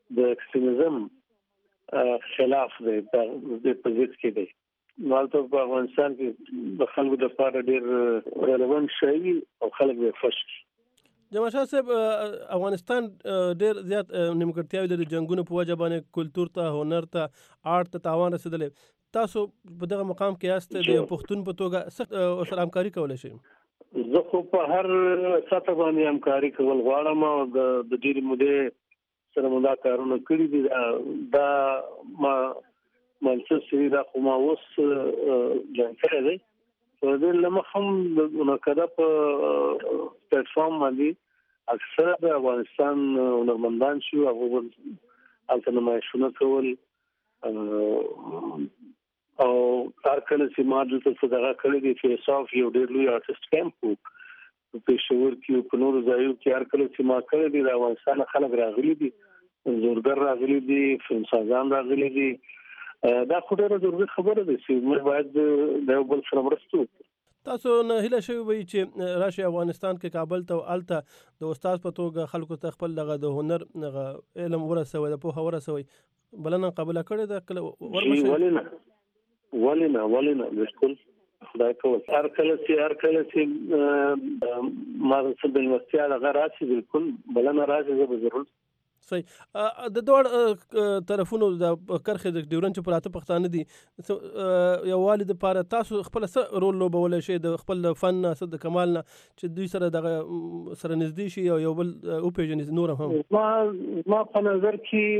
د اکستریمزم خلاف دی د پوزیټ کې دی. مالته په افغانستان کې د خلکو د لپاره ډېر ریلیونت شي او خلک یې خوش دي. جمال شاه صاحب، افغانستان ډېر زیات نیمګړتیاوې لري، جنګونو په وجه باندې کلتور ته، هنر ته، آرټ ته تاوان رسېدلی. تاسو په دغه مقام کې یاست، د یو پښتون په توګه څه سره همکاري کولی شئ؟ زه خو په هر سطح باندې همکاري کول غواړم او د ډېرې مودې سره مو دا کارونه کړي دي. دا ما منصب سوي دا خو ما اوس جان کړی دی. په دې لمخ هم د منعقده په پلیټ فارم باندې اکثره د افغانستان هنرمندان شو، هغه هلته نمایشونه کول او هر کله چې ما دلته څه دغه کړی دی فیس آف یو ډېر لوی آرټسټ کیمپ و په پېښور کې، په نورو ځایو کې. هر کله چې ما کړی دی د افغانستان خلک راغلي دي، زورګر راغلي دي، فلمسازان راغلي دي. دا خو ډېره ضروري خبره ده چې موږ باید د یو بل سره مرسته وکړو. تاسو نه هیله شوي وي چې راشي افغانستان کې کابل ته او هلته د استاد په توګه خلکو ته خپل دغه د هنر علم ورسوي، د پوهه ورسوي؟ بلنه قبوله کړې ده کله ورمشي؟ ولې نه بالکل خدای کول. هر کله چې ما څه د مستیا دغه راشي بالکل بلنه راشي، زه به ضرور. صحیح. د دواړو طرفونو د کرښې د ډیورنډ چې پر اته پښتانه دي، یووالي دپاره تاسو خپله څه رول لوبولی شئ د خپل فن نه، څه د کمال نه، چې دوی سره دغه سره نږدې شي او یو بل وپېژني نور هم؟ ما په نظر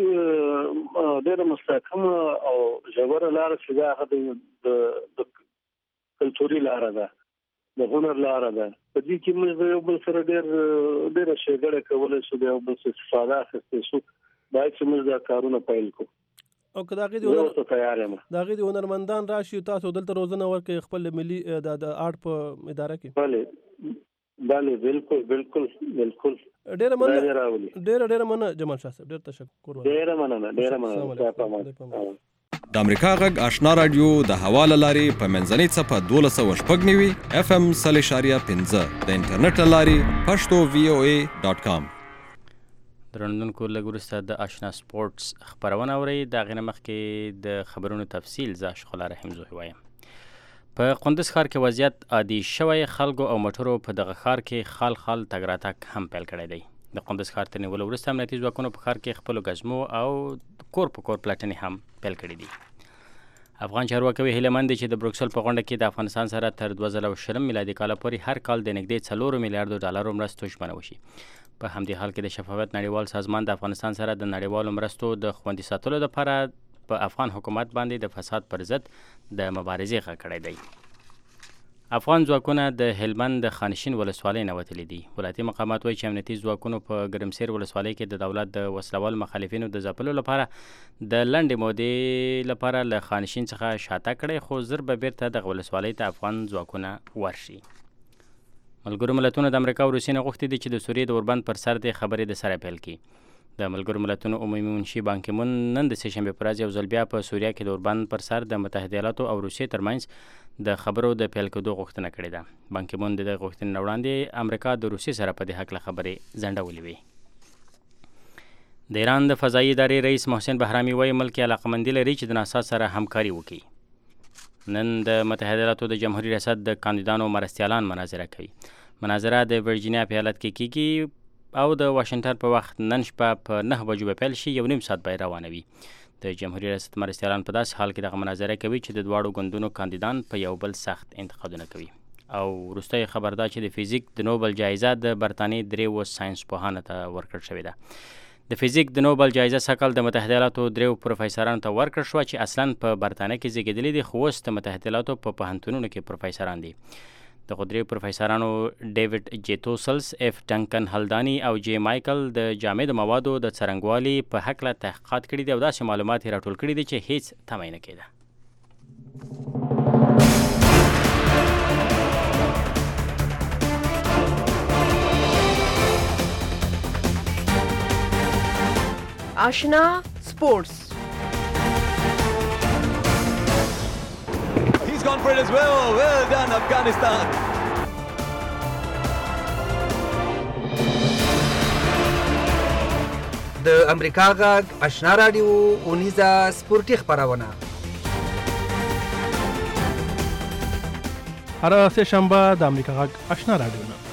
کې ډېره مستحکمه او ژوره لاره چې دا هغه د کلتوري لاره ده، د هنر لاره ده. په دې کې موږ د یو بل سره ډېره ښېګړه کولی شو، د یو بل څه استفاده اخیستی شو. باید چې موږ دا کارونه پیل کړو او که د هغې د تیار یم د هغې د هنرمندان راشي تاسو دلته روزنه ورکړئ خپل ملي د آرټ په اداره کې؟ بله بالکل. ډېره مننه جمال شاه صاحب، ډېر تشکر. ډېره مننه. د امریکا غږ آشنا رادیو د هوا له لارې په منځنۍ څپه 1296 FM 0.5 د انټرنیټ له لارې پښتو VOA.com. درنوونکو لږ وروسته د آشنا سپورټس خپرونه اورئ. د هغې نه مخکې د خبرونو تفصیل زه اشخلا رحیم زوهي وایم. په قندوز ښار کې وضعیت عادي شوی، خلکو او موټرو په دغه ښار کې خال تګ راتګ هم پیل کړی دی. د قندوز ښار تر نیولو وروسته امنیتي ځواکونو په ښار کې خپلو ګزمو او کور په کور پلټنې هم پیل کړي دي. افغان چارواکي هیله مند دي چې د بروکسل په غونډه کې د افغانستان سره تر 2020 میلادي کال پورې هر کال د نږدې 4 میلیارډ ډالرو مرستو ژمنه وشي. په همدې حال کې د شفافیت نړیوال سازمان د افغانستان سره د نړیوالو مرستو د خوندي ساتلو لپاره په افغان حکومت باندې د فساد پر ضد د مبارزې غږ کړی دی. افغان ځواکونه د هلمند د خانشین ولسوالۍ نه وتلي دي. ولایتي مقامات وایي چې امنیتي ځواکونو په ګرمسیر ولسوالۍ کې د دولت د وسلوال مخالفینو د ځپلو لپاره د لنډې مودې لپاره له خانشین څخه شاته کړی، خو زر به بیرته دغه ولسوالۍ ته افغان ځواکونه ورشي. ملګرو ملتونو د امریکا او روسیې نه غوښتي دي چې د سوریې د اوربند پر سر د خبرې د سره پیل کړي. د ملګرو ملتونو عمومي منشي بان کی مون نن د سه شنبې پر ورځ یو ځل بیا په سوریه کې د اوربند پر سر د متحده ایالاتو او روسیې ترمنځ د خبرو د پیل کېدو غوښتنه کړې ده. بان کی مون د دغې غوښتنې نه وړاندې امریکا د روسیې سره په دې هکله خبرې ځنډولې وې. د ایران د فضایي ادارې رئیس محسن بهرامي وایي ملک یې علاقمندي لري چې د ناسا سره همکاري وکړي. نن د متحده ایالاتو د جمهوریت ریاست د کاندیدانو مرستیالان مناظره کوي. مناظره د ورجینیا په ایالت کې کیږي او د واشنګټن په وخت نن شپه په 9 بجو به پیل شي. 1.5 ساعت به روانه وي. د جمهوریت ریاست مرستیالان په داسې حال کې دغه مناظره کوي چې د دواړو ګوندونو کاندیدان په یو بل سخت انتقادونه کوي. او وروستی خبر دا چې د فزیک د نوبل جایزه د برطانیې 3 ساینس پوهانو ته ورکړل شوې ده. د فزیک د نوبل جایزه سږ کال د متحده ایالاتو 3 پروفیسورانو ته ورکړل شوه چې اصلا په برطانیه کې زیږېدلي دي، خو اوس د متحده ایالاتو په پوهنتونونو کې پروفیسوران دي. د درې پروفیسورانو ډیوډ جیتوسلس، اف ډنکن هلدانی او جی مایکل د جامد موادو د څرنګوالي په هکله تحقیقات کړي دي او داسې معلومات یې راټول کړي دي چې هیڅ تمه نه کېده. آشنا سپورتس. He's gone for it as well. Well done, Afghanistan. د امریکا غږ آشنا رادیو اونیزه سپورتي خپرونه هر سه شنبه د امریکا غږ آشنا رادیو نه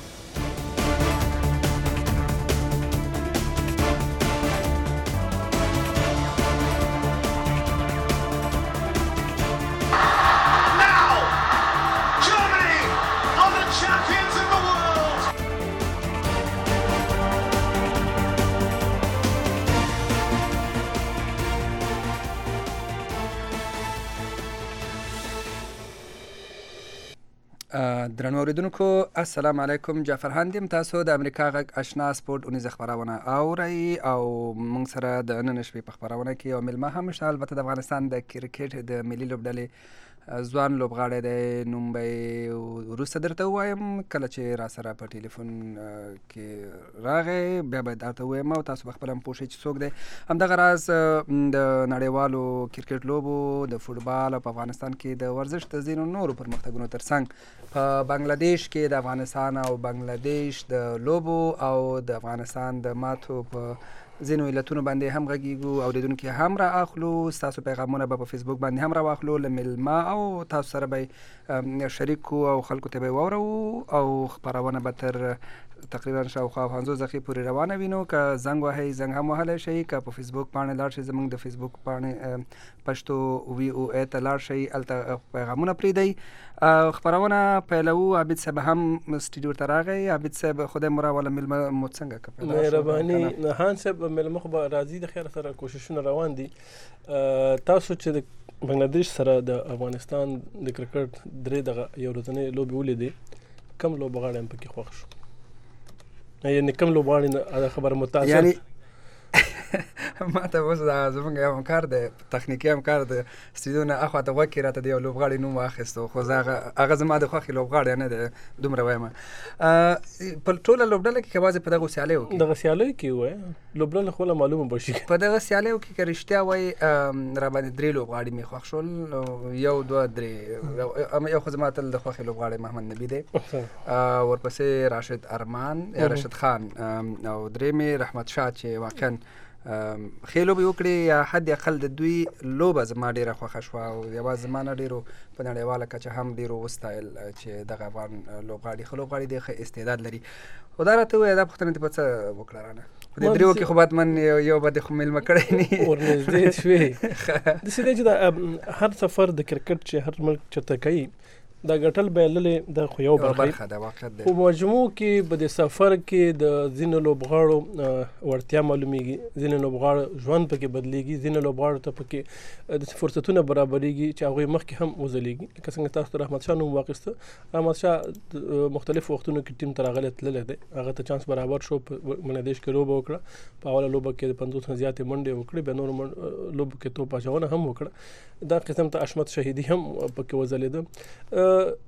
درنو اوریدونکو السلام علیکم. جعفر هاندیم. تاسو د امریکا غږ آشنا سپورت اونیزه خپرونه اورئ او موږ سره د نن شپې په خپرونه کې یو مېلمه هم شته، البته د افغانستان د کرکټ د ملي لوبډلې ځوان لوبغاړی دی. نوم به یې وروسته درته ووایم کله چې را سره په ټلیفون کې راغی، بیا به درته ووایم او تاسو به خپله هم پوه شئ چې څوک دی. همدغه راز د نړیوالو کرکټ لوبو د فوټبال او په افغانستان کې د ورزش د ځینو نورو پرمختګونو ترڅنګ په بنګلادیش کې د افغانستان او بنګلادیش د لوبو او د افغانستان د ماتو په ځینو علتونو باندې هم غږیږو، اوریدونکي هم را اخلو، ستاسو پیغامونه به په فیسبوک باندې هم را واخلو له مېلمه او تاسو سره به شریک کړو او خلکو ته به یې واورو او خپرونه به تر تقریبا شاوخوا 50 دقیقې پورې روانه وي. نو که زنګ وهئ زنګ هم وهلی شئ، که په فیسبوک پاڼې لاړ شئ، زموږ د فیسبوک پاڼې پښتو VOA ته لاړ شئ، هلته پیغامونه پرېږدئ. خپرونه پیلوو. عابد صاحب هم سټوډیو ته راغی. عابد صاحب خدای مو راوله، مېلمه مو څنګه که پیدا شو؟ مهرباني هان صاحب، مېلمه خو به راځي، د خیر سره کوششونه روان دي. تاسو چې د بنګلادیش سره د افغانستان د کرکټ درې دغه یو ورځنۍ لوبې ولیدې، کوم لوبغاړی هم پکې خوښ شو؟ یعنې کوم لوبغاړی دا خبره متاثر؟ یعنی ما ته اوس دا زموږ یو همکار دی، تخنیکي همکار دی، سټوډیو نه اخوا ته غوږ کې راته د یو لوبغاړي نوم واخیستو، خو زه هغه زما د خوښې لوبغاړی نه دی، دومره وایم. په ټوله لوبډله کې که یوازې په دغو سیالیو کې دغه سیالیو کې ووایه لوبډله خو معلومه به شي په دغه سیالیو کې که رښتیا وایي راباندې 3 لوبغاړي مې خوښ شول، یو دوه درې، یو خو زما تل د خوښې لوبغاړی محمد نبي دی، ورپسې راشد ارمان یا راشد خان، او درې مې رحمت شاه چې واقعا ښې لوبې وکړې، یا حد اقل د دوی لوبه زما ډېره خوښه شوه او یوازې زما نه ډېرو په نړیواله کچه هم ډېرو وستایل چې دغه افغان لوبغاړي ښه لوبغاړي دی، ښه استعداد لري. خو دا راته ووایه دا پوښتنه دې په څه وکړه رانه؟ په دې دریو کې خو باید من یو به دې خو مېلمه کړی نه ورنږدې شوې. داسې دی چې د هر سفر د کرکټ چې هر ملک چېرته کوي دا ګټل بایللې د خو یو برخه ده، واقعیت دی. په مجموع کې به د سفر کې د ځینو لوبغاړو وړتیا معلومیږي، ځینو لوبغاړو ژوند پکې بدلیږي، ځینو لوبغاړو ته پکې د فرصتونه برابریږي چې هغوی مخکې هم وځلیږي. لکه څنګه تاسو ته رحمت شاه نوم واخیسته، رحمت شاه مختلفو وختونو کې ټیم ته راغلی تللی دی، هغه ته چانس برابر شو، په بنګلادیش کې لوبه وکړه، په اوله لوبه کې د 50 نه زیاتې منډې وکړې، بیا نورو لوبو کې توپ اچونه هم وکړه. دا قسم ته اشمت شهیدي هم پکې وځلېده.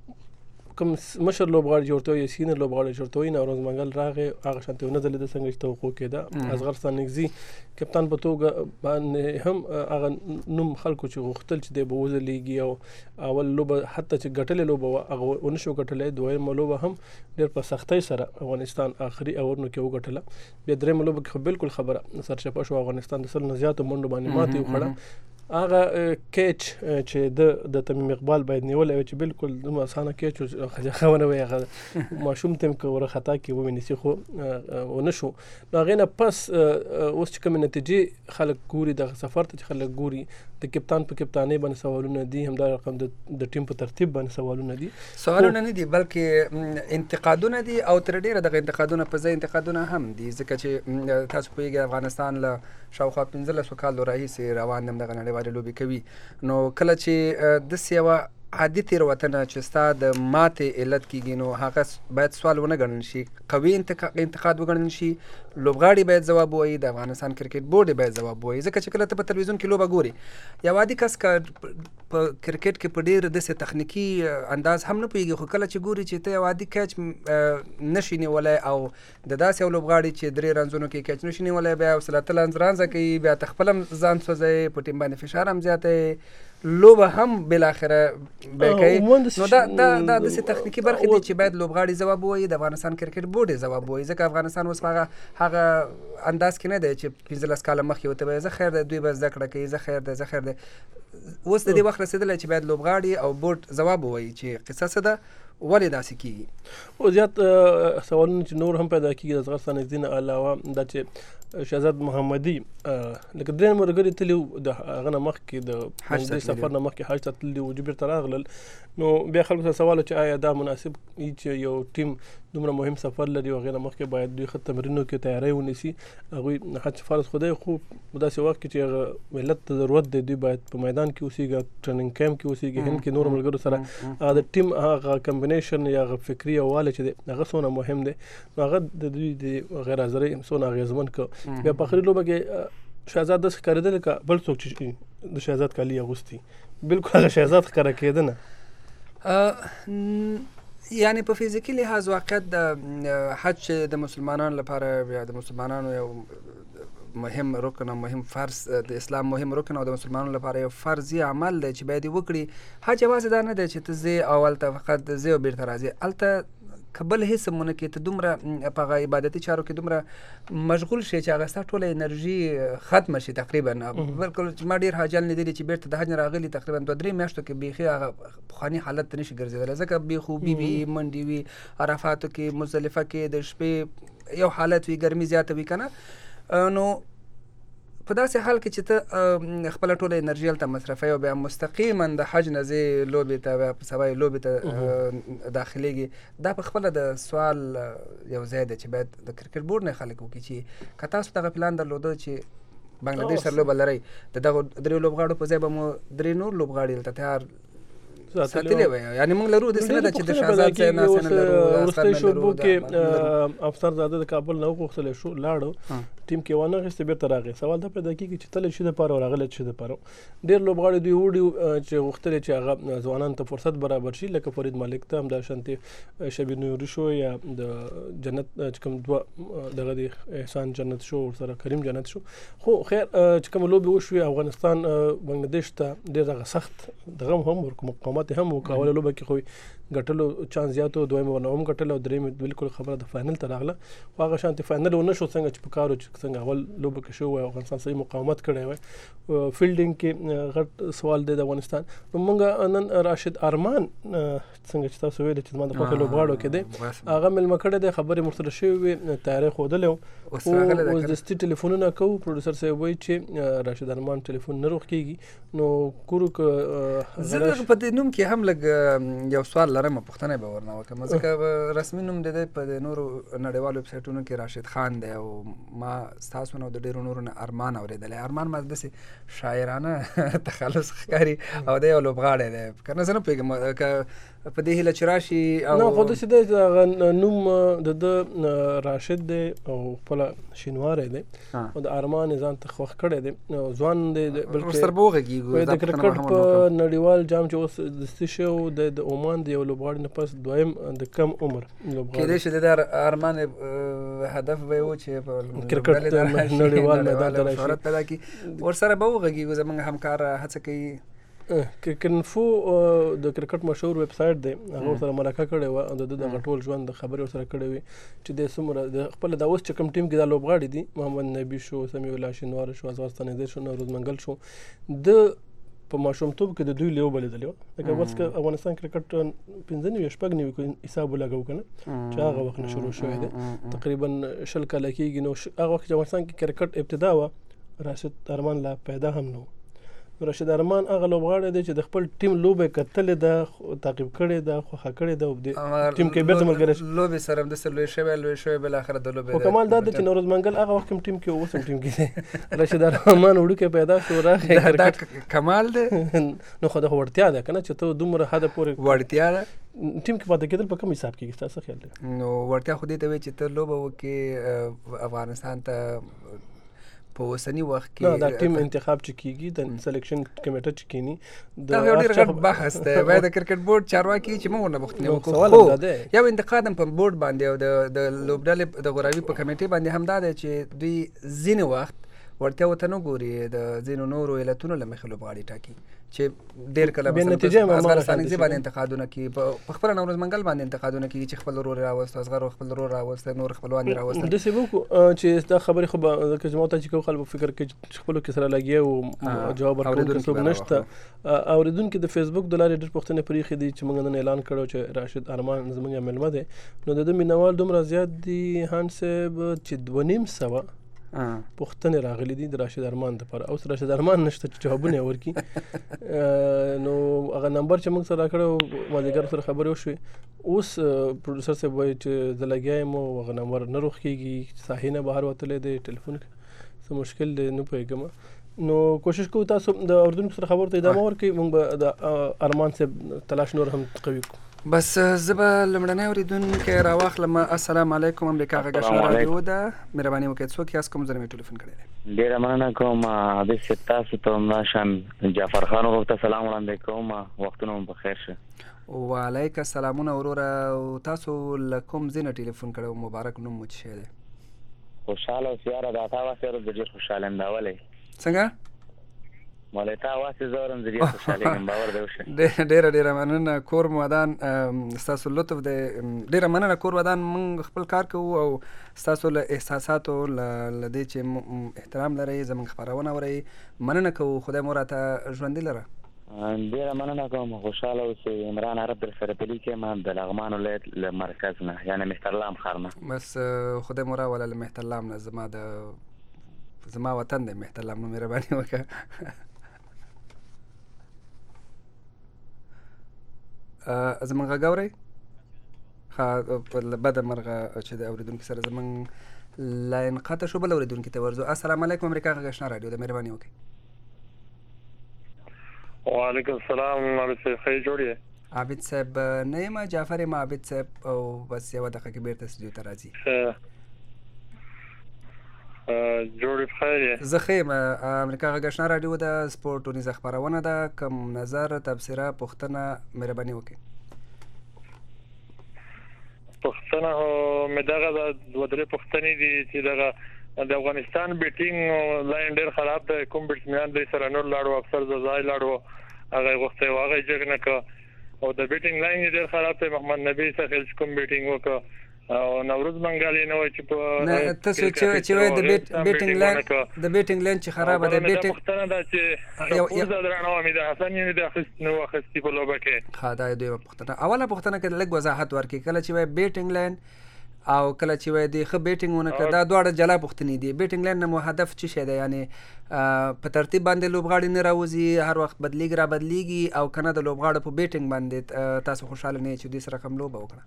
کوم مشر لوبغاړي جوړته وي، سینر لوبغاړي جوړته وي، نوروز منګل راغی، هغه شانتې ونه ځلېده څنګه چې توقع کېده. اصغر ستانکزي کپتان په توګه باندې هم هغه نوم خلکو چې غوښتل چې دی به وځلیږي، او اول لوبه حتی چې ګټلې لوبه وه هغه ونه شو ګټلی، دویمه لوبه هم ډېر په سختۍ سره افغانستان آخري اورونو کې وګټله، بیا درېیمه لوبه کې خو بالکل خبره سرچپه شو، افغانستان د 100 نه زیاتو منډو باندې ماتې وخوړه. هغه کیچ چې د تمیم اقبال باید نیولی وی چې بالکل دومره اسانه کیچ و، ښه ونه وی، هغه ماشوم ته هم که ورخطا کې وونیسي خو ونه شو. نو هغې نه پس اوس چې کومې نتیجې خلک ګوري دغه سفر ته چې خلک ګوري، د کپتان په کپتانۍ باندې سوالونه دي، همدا رقم د ټیم په ترتیب باندې سوالونه دي. سوالونه نه دي بلکې انتقادونه دي، او تر ډېره دغه انتقادونه په ځای انتقادونه هم دي، ځکه چې تاسو پوهېږئ افغانستان له شاوخوا 15 کالو راهیسې روان دم دغه نړیوالې لوبې کوي. نو کله چې داسې یوه عادي تېروتنه چې ستا د ماتې علت کېږي، نو هغه باید سوال ونه ګڼل شي، قوي انتقاد وګڼل شي، لوبغاړي باید ځواب ووایي، د افغانستان کرکټ بورډ باید ځواب ووایي، ځکه چې کله ته په تلویزیون کې لوبه ګوري، یو عادي کس که په کرکټ کې په ډېر داسې تخنیکي انداز هم نه پوهېږي، خو کله چې ګوري چې ته یو عادي کیچ نشي نیولی، او د داسې یو لوبغاړي چې 3 رنزونو کې کیچ نشي نیولی، بیا حوصله رانځه کوي، بیا ته خپل هم ځان سوځوي، په ټیم باندې فشار هم زیاتی، لوبه هم بل اخره به کوي نو دا د تخنیکی برخې دي چې باید لوبغاړي ځواب وایي د افغانستان کرکټ بورډ ځواب وایي ځکه افغانستان اوس هغه انداز کې نه دی چې 15 کاله مخکې وته زه خیر د دوی به زده کړه کوي زه خیر ده اوس د دې وخت رسیدلی چې باید لوبغاړي او بورډ ځواب وایي چې قصه څه ده ولې داسې کیږي. او زیات سوالونه چې نور هم پیدا کیږي د افغانستان ځینې علاوه دا چې شهزاد محمدي لکه درې مرګري تلو د هغه نه مخکې د سفر نه مخکې حج ته تللي وو جبر تراغلل نو بیا خلکو ته سوال چې آیا دا مناسب چې یو ټیم دومره مهم سفر لري او غیر مخکې باید دوی خط تمرینو کې تیاری ونیسي هغوی حج فرض خدای خو داسې وخت کې چې ملت ته ضرورت دی دوی باید په میدان کې اوسېږي ټریننګ کیمپ کې اوسېږي هند کې نور ملګرو سره هغه د ټیم هغه کمبینیشن یا هغه فکري یووالی چې دی هغه څومره مهم دی نو هغه د دوی د غیر حاضرۍ څومره اغېزمن کړ بیا په آخري لوبه کې شهزاد داسې ښکارېده لکه بل څوک چې د شهزاد کالي اغوستي بالکل هغه شهزاد ښکاره کېده نه یعنی په فزیکي لحاظ واقعیت د حج د مسلمانانو لپاره یا د مسلمانانو یو مهم رکن او مهم فرض د اسلام مهم رکن او د مسلمانانو لپاره یو فرضي عمل دی چې باید وکړي حج یوازې دا نه دی چې ته ځې او هلته فقط ځې او بیرته راځې هلته که بل هېڅ هم ونه کړې ته دومره په هغه عبادتي چارو کې دومره مشغول شې چې هغه ستا ټوله انرژي ختمه شي تقریبا بلکل ما ډېر حاجیان لیدلي چې بیرته د حج نه راغلي تقریبا 2-3 میاشتو کې بیخي هغه پخواني حالت ته نشي ګرځېدلی ځکه بې خوبي وي منډې وي عرفاتو کې مزدلفه کې د شپې یو حالت وي ګرمي زیاته وي که نه نو په داسې حال کې چې ته خپله ټوله انرژي هلته مصرفوي او بیا مستقیما د حج نه ځې لوبې ته بیا په سبا یې لوبې ته داخلېږي دا په خپله د سوال یو ځای دی چې باید د کرکټ بورډ نه خلک وکړي چې که تاسو دغه پلان درلوده چې بنګلادیش سره لوبه لرئ د دغو 3 لوبغاړو په ځای به مو 3 نور لوبغاړي هلته تیار ساتلې وای یعنی موږ لرو د سینه چې د شهزاد ځای نه سینه لرو ورسته شوبو کې افسر زاده د کابل نه وغوښتل شو لاړو ټیم کې ونه غوښته بیرته راغی سوال دا پیدا کیږي چې تل شي د پاره راغله شي د پاره ډېر لوبغاړي دی وړي چې غوښتل چې هغه ځوانان ته فرصت برابر شي لکه فرید مالک ته هم د شانتي شبیر نوري شو یا د جنت کوم دوه دغه د احسان جنت شو سره کریم جنت شو خو خیر چې کوم لوبي وشو افغانستان بنگلاديش ته ډېر سخت دغه هم مقاومت هم وکاوله لوبه کې خو ګټلو چانس زیاتو دویم ونه هم ګټلو دریم بالکل خبره د فائنل ته راغله هغه شانتي فائنل ونه شو څنګه چې پکارو څنګه اول لوبه کې شو افغانستان صحیح مقاومت کړی وای فیلډینګ کې غټ سوال دی د افغانستان نو موږ نن راشد ارمان څنګه چې تاسو ویل چې ما د خوښ لوبغاړو کې دی هغه ملمه کړی دی خبرې مرسته شوې تاریخ ودل او د ستې ټلیفونونه کو پروډوسر صاحب وایي چې راشد ارمان ټلیفون نه روخ کیږي نو کورو زه په دې نوم کې هم لږ یو سوال لرم پوښتنه به ورنه وکړم ځکه رسمي نوم دی په نورو نړیوالو ویب سایټونو کې راشد خان دی او ما ستاسو نه د ډېرو نورو نه ارمان اورېدلی ارمان ما داسې شاعرانه تخلص ښکاري او دی یو لوبغاړی دی که نه زه نه پوهېږم که په دې هیله چې راشي نه خو داسې دی هغه نوم د راشد دی او خپله شینواری دی او د ارمان یې ځان ته خوښ کړی دی ځوان دی ورسره به وغږېږو د کرکټ په نړیوال جام چې اوس دستي شو د عمان د یو لوبغاړي نه پس دویم د کم عمر لوبغاړی کېدای شي د ارمان هدف به یې و چې په کرکټ نړیوال میدان ته شهرت پیدا کړي ورسره به وغږېږو زموږ همکار هڅه کوي کنفو د کرکټ مشهور ویب سایټ دی هغه سره مرکه کړې وه د دغه ټول ژوند د خبرې ورسره کړې وي چې د څومره د خپل د اوس چې کوم ټیم کې دا لوبغاړي دي محمد نبي شو سمیع الله شینوار شو ازوار ستانیزی شو نوروز منګل شو د په ماشومتوب کې د دوی لوبه لیدلې وه لکه اوس که افغانستان کرکټ 15 حساب ولګو که نه چې هغه وخت نه شروع شوی دی تقریبا 20 کاله کېږي نو هغه وخت چې افغانستان کې کرکټ ابتدا وه راشد ارمان لا پیدا هم نه راشد ارمان هغه لوبغاړی دی چې د خپل ټیم لوبې کتلې ده تعقیب کړې ده خوښه کړې ده او د ټیم کې بیرته ملګری لوبې سره همداسې لوی شوی بالاخره د لوبې خو کمال دا دی چې نوروز منګل هغه وخت ټیم کې اوس هم ټیم کې دی راشد ارمان وړوکی پیدا شو راغی دا کمال دی نو خو دغه وړتیا ده که نه چې ته دومره حده پورې وړتیا ده ټیم کې پاتې کېدل په کوم حساب کېږي ستاسو خیال دی نو وړتیا خو دې ته وایي چې ته لوبه وکړې افغانستان ته په اوسني وخت کې دا ټیم انتخاب چې کیږي د سلیکشن کمیټه چې کینی دا یو ډېر غټ بحث دی باید د کرکټ بورډ چارواکي چې موږ نه بوختنې وکړو یو انتقاد هم په بورډ باندې او د لوبډلې د غوراوي په کمیټې باندې هم دا دی چې دوی ځینې وخت وړتیا ورته نه ګوري د ځینو نورو علتونو له مخې لوبغاړي ټاکي چې ډېر کله بیا مثلا نتیجه په اصغر معمولا ثانګزي خالص باندې انتقادونه کوي، په خپله نوروز منګل باندې انتقادونه کوي چې خپل ورور یې راوسته، اصغر خپل ورور راوسته، نور خپلوان یې راوستل. داسې وکړو چې دا خبرې خو به که زما ته چې کوم خلک فکر کوي چې خپلو کې سره لګیا او جواب ورکوونکی څوک نشته. اورېدونکي د فیسبوک د لارې ډېر پوښتنې پرېښې دي چې موږ نن اعلان کړی چې راشد ارمان زموږ مېلمه دی، نو د ده مینوال دومره زیات دي هان صاحب چې 250 پوښتنې راغلي دي د راشد ارمان دپاره. اوس راشد ارمان نشته چې جوابونه یې ورکړي. نو هغه نمبر چې موږ سره راکړی مازدیګر سره خبرې وشوې، اوس پروډوسر صاحب وایي چې زه لګیا یم او هغه نمبر نه روغ کېږي، ساحې نه بهر وتلی دی، ټلیفون څه مشکل دی نه پوهېږم. نو کوشش کوو تاسو د اردوونکو سره خبرو ته ادامه ورکړئ، موږ به د ارمان صاحب تلاش نور هم قوي کړو. بس زه به لومړنی اورېدونکی راواخلم. السلام علیکم، امریکا غږ آشنا راډیو ده، مهرباني وکړئ څوک یاست، کوم ځای مې ټلیفون کړی دی؟ ډېره مننه کوم عابد صاحب، تاسو ته همداشان جعفر خان ورور ته سلام وړاندې کوم، وختونه مو بخیر شه. وعلیک السلامونه وروره، او تاسو له کوم ځای نه ټلیفون کړی، مبارک نوم مو څه شی دی؟ خوشحاله اوسې یاره، دا تا واسې زه ډېر خوشحاله یم. دا ولې څنګه؟ مولې تا واسې زه ورم زه ډېر خوشحاله یم، باور دې وشه. ډېره مننه، کور مو ودان، ستاسو لطف دی، ډېره مننه. کور ودان موږ خپل کار کوو او ستاسو له احساساتو له دې چې احترام لرئ زموږ خپرونه اورئ مننه کوو. خدای مو راته ژوندي لره. ډېره مننه کوم، خوشحاله اوسئ. عمران عرب در سره پلي کیم د لغمان ولایت له مرکز نه، یعنې مهترلام ښار نه. بس خدای مو راوله له مهترلام نه، زما وطن دی مهترلام، نو مهرباني وکړه. زموږ غږ اورئ؟ ښه، بده مرغه چې د اورېدونکي سره زموږ لاین قطع شو. بل اورېدونکي ته ورځو. السلام علیکم، امریکا غږ آشنا راډیو ده، مهرباني وکړئ. وعلیکم السلام، عابد صاحب ښه جوړ یې؟ عابد صاحب نه یم، جعفر یم عابد صاحب، او بس یوه دقیقه کې بیرته استودیو ته راځي. جوړ یې بخیر یې؟ زه ښه یم. امریکا غږ آشنا راډیو ده، سپورټ ټولنیزه خپرونه ده، کوم نظر، تبصره، پوښتنه مهرباني وکړئ. پوښتنه مې دغه دوه درې پوښتنې دي چې دغه د افغانستان بیټینګ لاین ډېر خراب دی، کوم بیټسمینان دی سره نور لاړو، افسر زازای لاړو، هغه یې غوښتی و هغه یې جګ نه کړه، او د بیټینګ لاین یې ډېر خراب دی. محمد نبي سخیل چې کوم بیټینګ وکړه، او نوروز منګل یې نه وایي چې په تاسو چې وایي د بیټینګ لاین چې خرابه ده. بیټینګ پوښتنه ده چې پورزه درانه مې د حسن یې د اخیست نو اخیستي په لوبه کې. ښه، دا دویمه پوښتنه. اوله پوښتنه کې لږ وضاحت ورکړئ، کله چې وایي بیټینګ لاین او کله چې وایي د ښه بیټینګ ونه کړه، دا دواړه جلا پوښتنې دي. بیټینګ لاین نه مو هدف څه شی دی؟ یعنې په ترتیب باندې لوبغاړي نه راوځي، هر وخت بدلیږي را بدلیږي، او که نه د لوبغاړو په بیټینګ باندې تاسو خوشحاله نه یې چې دوی سره کوم لوبه وکړه؟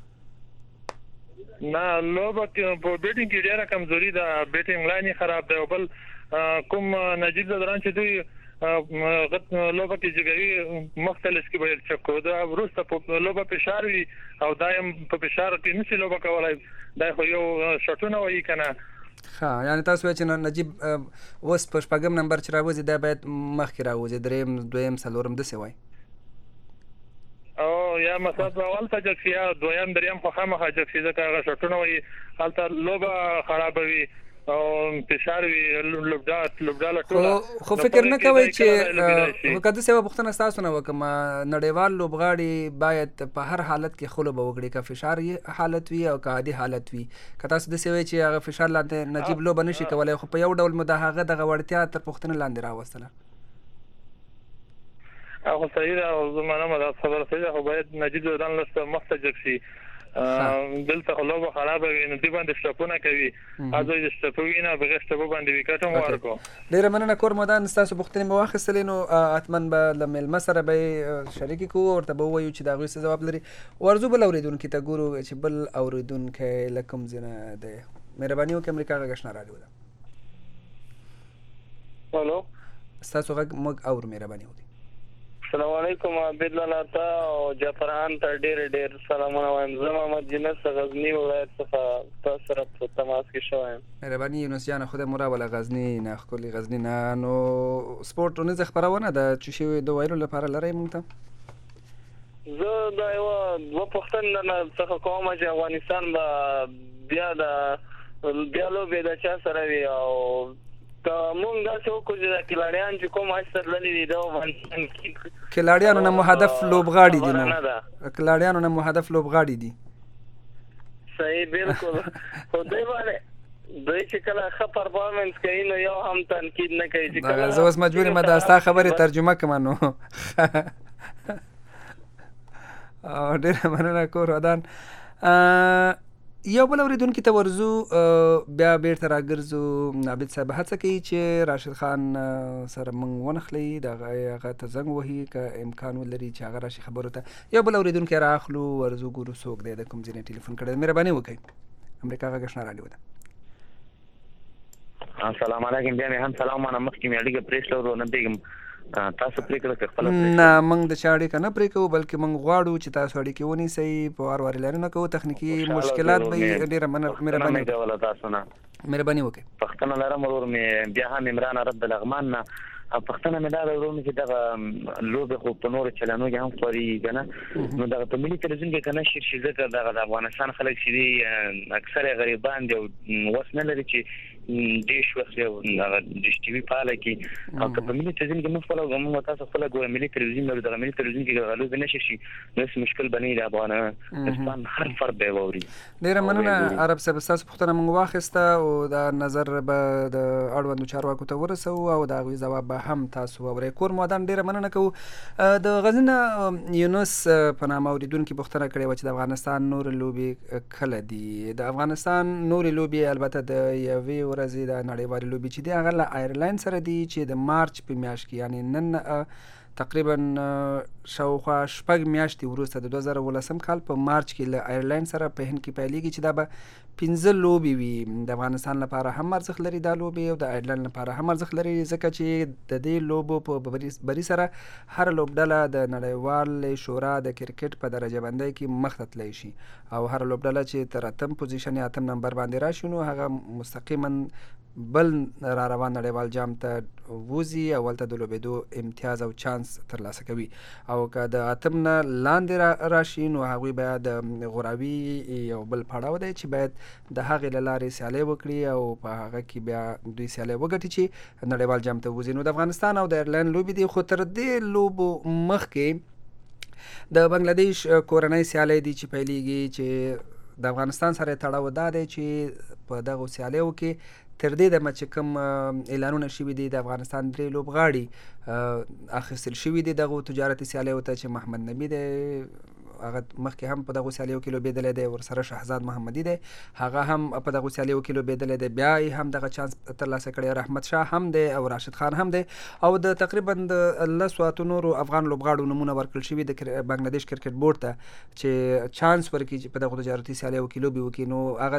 نه، لوبه په بیټینګ کې ډېره کمزوري ده، بیټینګ لاین یې خراب دی. او بل کوم نجیب زدران چې دوی لوبه کې جګوي مختلف کې به چکو دا وروسته په لوبه فشار وي، او دایم په فشار کې نشي لوبه کولای، دا خو یو شټونه وایي که نه. ښه، یعنې تاسو وایئ چې نجیب اوس په شپږم نمبر چې راوځي دا باید مخکې راوځي، درېیم، دویم، څلورم، داسې وایي؟ او یا مثلا اول ته جګ شي، یا دویم، درېیم خو خامخا جګ شي، ځکه هغه شټونه وایي هلته لوبه خرابوي او فشار وي، لوبډاله ټوله. خو فکر نه کوئ چې که داسې یوه پوښتنه ستاسو نه وکړم، نړیوال لوبغاړي باید په هر حالت کې ښه لوبه وکړي، که فشار حالت وي او که عادي حالت وي. که تاسو داسې وایئ چې هغه فشار لاندې نجیب لوبه نه شي کولی، خو په یو ډول مو د هغه دغه وړتیا تر پوښتنې لاندې راوستله. خو صحیح ده، او زه منم دا خبره صحیح ده، خو باید نجیب زدران لږ مخته جګ شي. دلته خو لوبه خرابه وي، نو دوی باندې شټپونه کوي، هغه یې شټپوي نه، بغیر شټپو باندې وکټ هم ورکړو. ډېره مننه. کور مودان ستاسو پوښتنې مو واخیستلې، نو حتما به له میلمه سره به یې شریکې کوو، ورته به ووایو چې د هغوی څه ځواب لري. ورځو بل اورېدونکي ته ګورو چې بل اورېدونکی له کوم ځای نه دی. مهرباني وکړئ، امریکا غږ آشنا راډیو ده. هلو، ستاسو غږ موږ اورو، مهرباني وکړئ. السلام علیکم، عابد لالا ته او جعفر خان ته ډېر سلامونه وایم. زه محمد یونس غزني ولایت څخه تاسو سره په تماس کې شوی یم. مهرباني یونس جانه، خدای مو راوله غزني نه، ښکلي غزني نه. نو سپورټ ټولنیزه خپرونه ده چې شوي د ویلو لپاره لرئ موږ ته؟ زه دا یوه دوه پوښتنې درنه څخه کوم چې افغانستان به بیا لوبې د چا سره وي، او که مونږ داسې وکړو چې دا کلاړیان چې کوم اثر لري دي دا افغانستان کې کلاړیانو نه مهدف لوبغاړي دي نو کلاړیانو نه مهدف لوبغاړي دي صحیح بالکل خو دوی باندې دوی چې کله ښه پرفارمنس کوي نو یو هم تنقید نه کوي چې کله زه اوس مجبور یم دا ستا خبرې ترجمه کړم نو ډېره مننه کور ودان یو بل اورېدونکي ته ورځو بیا بیرته راګرځو عابد صاحب هڅه کوي چې راشد خان سره موږ ونښلوي د هغه ته زنګ وهي که امکان ولري چې هغه راشي خبرو ته یو بل اورېدونکی رااخلو ورځو ګورو څوک دی د کوم ځای نه ټلیفون کړی مهرباني وکړئ امریکا غږ اشنا راډیو ده السلام علیکم بیا مې هم سلام مانه مخکې مې اړیکه پرېښله ورو نه پوهېږم تاسو پرېکړه که خپله نه موږ د چا اړیکه نه پرې کوو بلکې موږ غواړو چې تاسو اړیکې ونیسئ په وار وار اعلانونه نه کوو تخنیکي مشکلات به وي ډېره مهرباني وکړئ پښتنه لرم ورور مې بیا هم عمران عرب د لغمان نه پښتنه مې دا ورور مې چې دغه لوبې خو په نورو چلنو کې هم خورېږي که نه نو دغه په ملي تلویزیون کې که نه شیر شي ځکه دغه د افغانستان خلک چې دي اکثره غریبان دي او وس نه لري چې ډیش وخت یو هغه ډیش ټي وي فعاله کړي او که په ملي تلویزیون کې موږ خپله موږ تاسو خپله ګوره ملي تلویزیون لرو دغه ملي تلویزیون کې دغه لوبې نه شي نو هېڅ مشکل به نه وي د افغانستان هر فرد به یې واوري ډېره مننه عرب صاحب ستاسو پوښتنه موږ واخیسته او دا نظر به د اړوندو چارواکو ته ورسوو او د هغوی ځواب به هم تاسو واورئ کور مو ودان ډېره مننه کوو د غزنه یونس په نامه اورېدونکي پوښتنه کړې وه چې د افغانستان نورې لوبې کله دي د افغانستان نورې لوبې البته د یوې ورځې د نړیوالې لوبې چې دي هغه له آیرلینډ سره دي چې د مارچ په میاشت کې یعنې نن تقریبا شاوخوا 6 میاشتې وروسته د 2018 کال په مارچ کې له آیرلینډ سره په هند کې پیلېږي چې دا به 15 لوبې وي د افغانستان لپاره هم ارزښت لري دا لوبې او د آیرلینډ لپاره هم ارزښت لري ځکه چې د دې لوبو په بري سره هر لوبډله د نړیوالې شورا د کرکټ په درجه بندۍ کې مخ ته تللی شي او هر لوبډله چې تر 8م پوزیشن یا 8م نمبر باندې راشي نو هغه مستقیما بل را روان نړیوال جام ته وځي او هلته د لوبېدو امتیاز او چانس ترلاسه کوي او که د 8م نه لاندې راشي نو هغوی باید د غوراوي یو بل پړاو دی چې باید د هغې له لارې سیالۍ وکړي او په هغه کې بیا دوی سیالۍ وګټي چې نړیوال جام ته وځي نو د افغانستان او د ایرلینډ لوبې دي خو تر دې لوبو مخکې د بنګلادیش کورنۍ سیالۍ دي چې پیلېږي چې د افغانستان سره تړاو دا دی چې په دغو سیالیو کې تر دې دمه چې کوم اعلانونه شوي دي د افغانستان 3 لوبغاړي اخیستل شوي دي دغو تجارتي سیالیو ته چې محمد نبي دی هغه مخکې هم په دغو سیالیو کې لوبېدلی دی ورسره شهزاد محمدي دی هغه هم په دغو سیالیو کې لوبېدلی دی بیا یې هم دغه چانس ترلاسه کړی رحمت شاه هم دی او راشد خان هم دی او د تقریبا د 10 نورو افغان لوبغاړو نومونه ورکړل شوي د بنګلادیش کرکټ بورډ ته چې چانس ورکړي چې په دغو تجارتي سیالیو کې لوبې وکړي نو هغه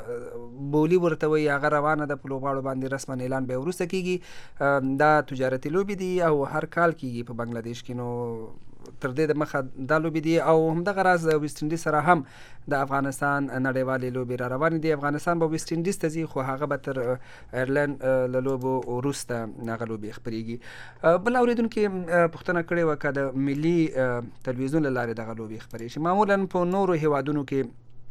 بولي ورته وایي هغه روانه ده په لوبغاړو باندې رسما اعلان به وروسته کېږي دا تجارتي لوبې دي او هر کال کېږي په بنګلادیش کې نو تر دې د مخه دا لوبې دي او همدغه راز د ویسټ انډیز سره هم د افغانستان نړیوالې لوبې را روانې دي افغانستان به ویسټ انډیز ته ځي خو هغه به تر ایرلینډ له لوبو وروسته هغه لوبې خپرېږي بل اورېدونکي پوښتنه کړې وه که د ملي تلویزیون له لارې دغه لوبې خپرې شي معمولا په نورو هیوادونو کې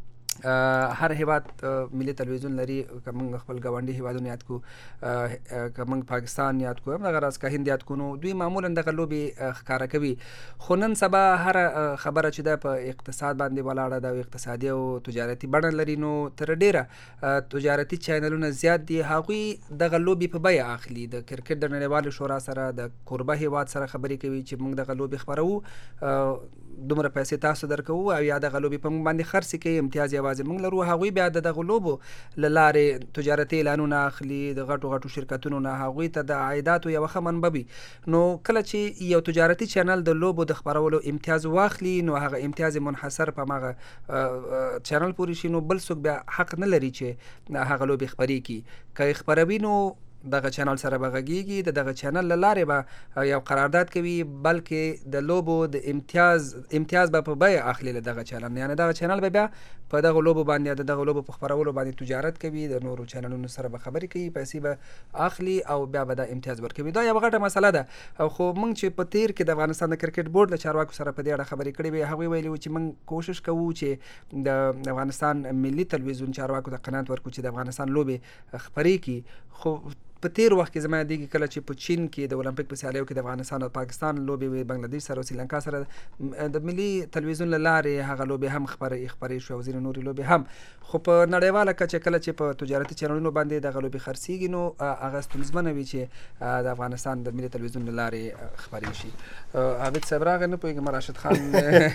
هر هیواد ملي تلویزیون لري که موږ خپل ګاونډي هیوادونه یاد کړو که موږ پاکستان یاد کړو همدغه راز که هند یاد کړو نو دوی معمولا دغه لوبې ښکاره کوي خو نن سبا هره خبره چې ده په اقتصاد باندې ولاړه ده او اقتصادي او تجارتي بڼه لري نو تر ډېره تجارتي چینلونه زیات دي هغوی دغه لوبې په بیه اخلي د کرکټ د نړیوالې شورا سره د کوربه هیواد سره خبرې کوي چې موږ دغه لوبې خپروو دومره پیسې تاسو درکوو او یا دغه لوبې په موږ باندې خرڅ کوي امتیاز یوازې موږ لرو هغوی بیا د دغو لوبو له لارې تجارتي اعلانونه اخلي د غټو شرکتونو نه هغوی ته د عایداتو یوه ښه منبع وي نو کله چې یو تجارتي چینل د لوبو د خپرولو امتیاز واخلي نو هغه امتیاز منحصر په هغه چینل پورې شي نو بل څوک بیا حق نه لري چې هغه لوبې خپرې کړي که یې خپروي نو دغه چینل سره به غږیږي دغه چینل له لارې به یو قرارداد کوي بلکې د لوبو د امتیاز به په بیه اخلي له دغه چینل یعنې دغه چینل به بیا په دغه لوبو باندې د دغه لوبو په خپرولو باندې تجارت کوي د نورو چینلونو سره به خبرې کوي پیسې به اخلي او بیا به د امتیاز ورکوي دا یوه غټه مسله ده خو موږ چې په تیر کې د افغانستان د کرکټ بورډ له چارواکو سره په دې اړه خبرې کړې وې هغوی ویلي وو چې موږ کوشش کوو چې د افغانستان ملي تلویزیون چارواکو ته قناعت ورکړو چې د افغانستان لوبې خپرې کړي خو په تیر وخت کې زما یادېږي کله چې په چین کې د اولمپیک په سیالیو کې د افغانستان او پاکستان لوبې بنگلاديش سره او سریلانکا سره د ملي تلویزیون له لارې هغه لوبې هم خپرې شوې او ځینې نورې لوبې هم، خو په نړیواله کچه کله چې په تجارتي چینلونو باندې دغه لوبې خرڅېږي نو هغه ستونزمنه وي چې د افغانستان د ملي تلویزیون له لارې خپرې شي. عابد صاحب راغی نه پوهېږم راشد خان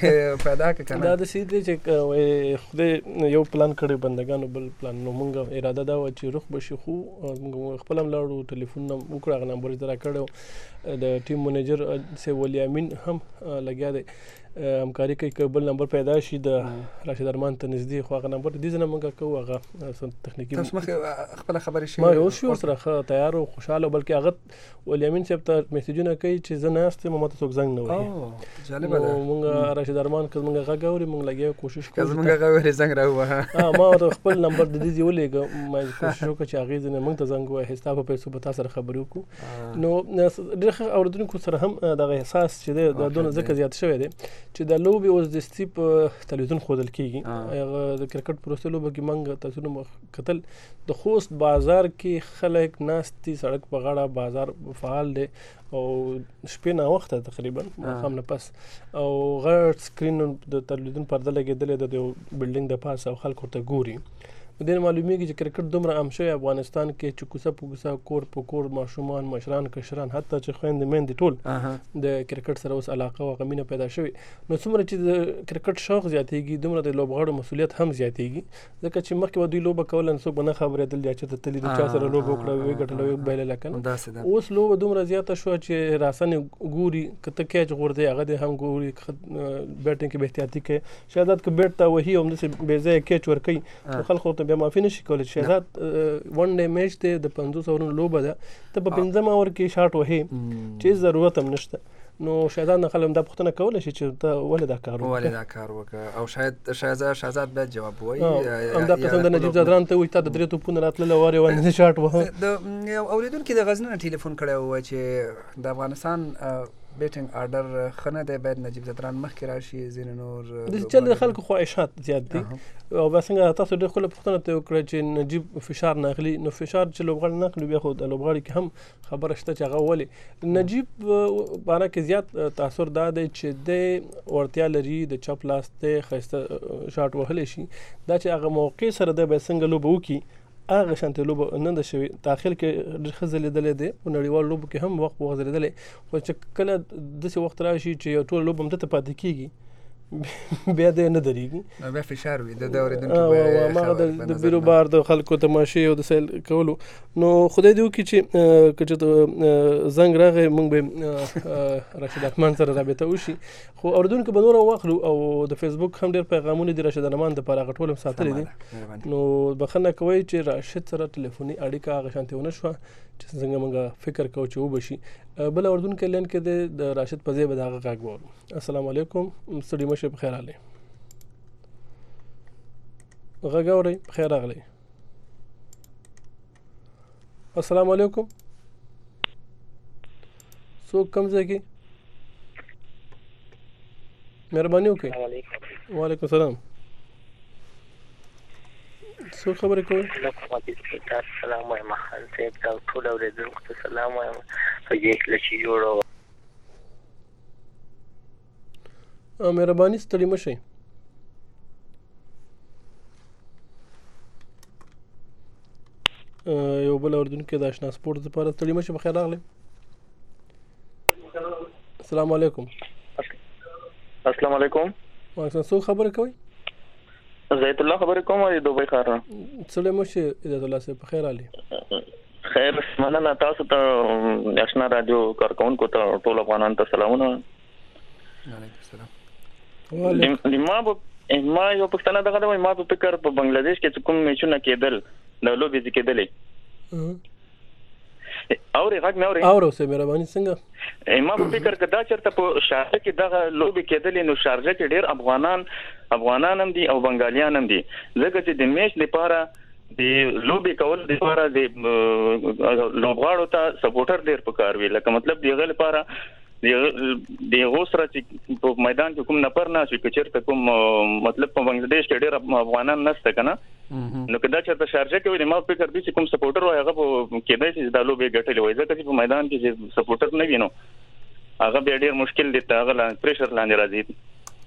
پیدا کړه که نه؟ دا داسې دی چې خدای یو پلان کړی بندګانو بل پلان، نو مونږ اراده دا وه چې رخ به شي، خو مونږ خپل هم لاړو ټلیفونونه وکړو، هغه نمبر یې را کړی، د ټیم منیجر سیف ولی امین هم لګیا دی همکاري کوي که بل نمبر پیدا شي د راشد ارمان ته نږدې، خو هغه نمبر دې ځای نه مونږ کوو، هغه تخنیکي تاسو مخکې خپله خبرې شوې ما یو شي ورسره ښه تیار او خوشحاله، بلکې هغه ولی امین صاحب ته میسیجونه کوي چې زه ناست یم ما ته څوک زنګ نه وهي. جالبه ده. مونږ راشد ارمان که زمونږ غږ اوري مونږ لګیا کوشش کوو که زمونږ غږ اوري زنګ راووهه. ما ورته خپل نمبر د دې ځای ولېږه، ما کوشش وکړه چې هغې ځای نه مونږ ته زنګ ووهي، ستا په پیسو به تا سره خبرې وکړو. نو ډېر ښه اورېدونکو سره هم دغه احساس چې دی دا دونه ځکه زیات شوی دی چې دا لوبې اوس دستي په تلویزیون ښودل کېږي. هغه د کرکټ په وروستۍ لوبه کې مونږ تاسو کتل د خوست بازار کې خلک ناست دي، سړک په غاړه بازار فعال دی او شپې ناوخته تقریبا ماښام نه پس، او غټ سکرین د تلویزیون پرده لګېدلې ده د یو بلډینګ د پاسه او خلک ورته ګوري. دې معلومیږي چې کرکټ دومره عام شوی افغانستان کې چې کوڅه په کوڅه کور په کور ماشومان مشران کشران حتی چې خویندې میندې ټول د کرکټ سره اوس علاقه او مینه پیدا شوې. نو څومره چې د کرکټ شوق زیاتېږي دومره د لوبغاړو مسؤلیت هم زیاتېږي، ځکه چې مخکې به دوی لوبه کوله نو څوک به نه خبرېدل چې چېرته تللي د چا سره لوبه وکړه ویې ګټله ویې بایلله که نه. اوس لوبه دومره زیاته شوه چې راسنې ګوري که ته کیچ غورځې هغه دې هم ګوري، بیټینګ کې به احتیاطي کوي، شهزاد که بیټ ته وهي او همداسې بې ځایه کیچ ورکوي نو خلک ورته بیا معافي نه شي کولی. شهزاد ون ډے میچ دی، د 50 اورونو لوبه ده، ته په 5 اوور کې شاټ وهې چې ضرورت هم نشته. نو شهزاد نه خلک دا پوښتنه کولی شي چې ته ولې دا کار وکړه او شاید شهزاد باید جواب ووایي. همدا قسم د نجیب زادران ته وایي تا د 3 توپونه راتلله وارې باندې شاټ وهه. د یو اورېدونکي د غزني نه ټلیفون کړی و چې د افغانستان بیټینګ آرډر ښه نه دی، باید نجیب زادران مخکې راشي، ځینې نور داسې چل د خلکو خواهشات زیات دي. او بیا څنګه تاسو ډېر خپله پوښتنه ته وکړه چې نجیب فشار نه اخلي، نو فشار چې لوبغاړي نه اخلي بیا خو د لوبغاړي کې هم خبره شته چې هغه ولې. نجیب باره کې زیات تاثر دا دی چې دی وړتیا لري، د چپ لاس دی، ښایسته شاټ وهلی شي، دا چې هغه موقع سره دی باید څنګه لوبه وکړي هغه شانتې لوبه نه ده شوې. داخل کې ډېر ښه ځلېدلی دی، په نړیوالو لوبو کې هم وخت په وخت ځلېدلی، خو چې کله داسې وخت راشي چې یو ټوله لوبه همدلته پاتې کېږي بیا دی نه درېږي، بیا فشار وي د اورېدونکي هماغه د بیروبار د خلکو تماشې او د سیل کولو. نو خدای دې وکړي چې که چېرته زنګ راغی موږ به راشد ارمان سره رابطه وشي، خو اورېدونکي به نور هم واخلو او د فیسبوک هم ډېر پیغامونه دي راشد ارمان دپاره هغه ټول هم ساتلي دي. نو بخښنه کوئ چې راشد سره ټلیفوني اړیکه هغه شانتې ونه شوه چې څنګه موږ فکر کوو چې وبه شي. بل اورېدونکی لین کې دی د راشد په ځای به د هغه غږ واورو. السلام علیکم، ستړي مه شئ، په خیر راغلی. غږ اورئ؟ په خیر راغلی. السلام علیکم، څوک کوم ځای کې؟ مهرباني وکړئ. وعلیکم السلام، څوک خبرې کوئ؟ السلام وایم خان صاحب ته ټول اورېدونکو ته سلام وایم. په دې کله چې جوړه مهرباني ستړي مه شئ. یو بل اورېدونکی د اشنا سپورټ لپاره ستړي مه شئ، په خیر راغلی. السلام علیکم. السلام علیکم. وعلیکم. څوک خبرې کوئ؟ زید الله خبرې کوم د دوبۍ ښار نه. ستړي مه شئ عزت الله صاحب، په خیر راغلی. خیر مننه، تاسو ته اشنا رادیو کارکونکو ته ټول افغانانو ته سلامونه. وعلیکم السلام. ما یو پښتنه دغه د ما په فکر په بنگلاديش کې کوم میچونه کېدل د لوبې کېدلې اورې غږ مې اورې اورو سه مهرباني څنګه ما په فکر کې دا چرته په شارجه کې دغه لوبې کېدلې، نو شارجه کې ډېر افغانان هم دي او بنگالیان هم دي، ځکه چې د میچ لپاره د لوبې کول لپاره د لوبغاړو ته سپورټر ډېر پکار وي، لکه مطلب دغه لپاره د غوسره چې په میدان کې کوم نفر نه شي کچرته کوم مطلب په بنگلاديش کې ډېر افغانان نشته کنه نو کدا چې شارجه کې وي ما فکر دي چې کوم سپورټر وای هغه کېدای شي د لوبې ګټلې وای ځکه چې په میدان کې چې سپورټر نه وینو هغه به ډېر مشکل دي ته هغه پریشر لاندې راځي.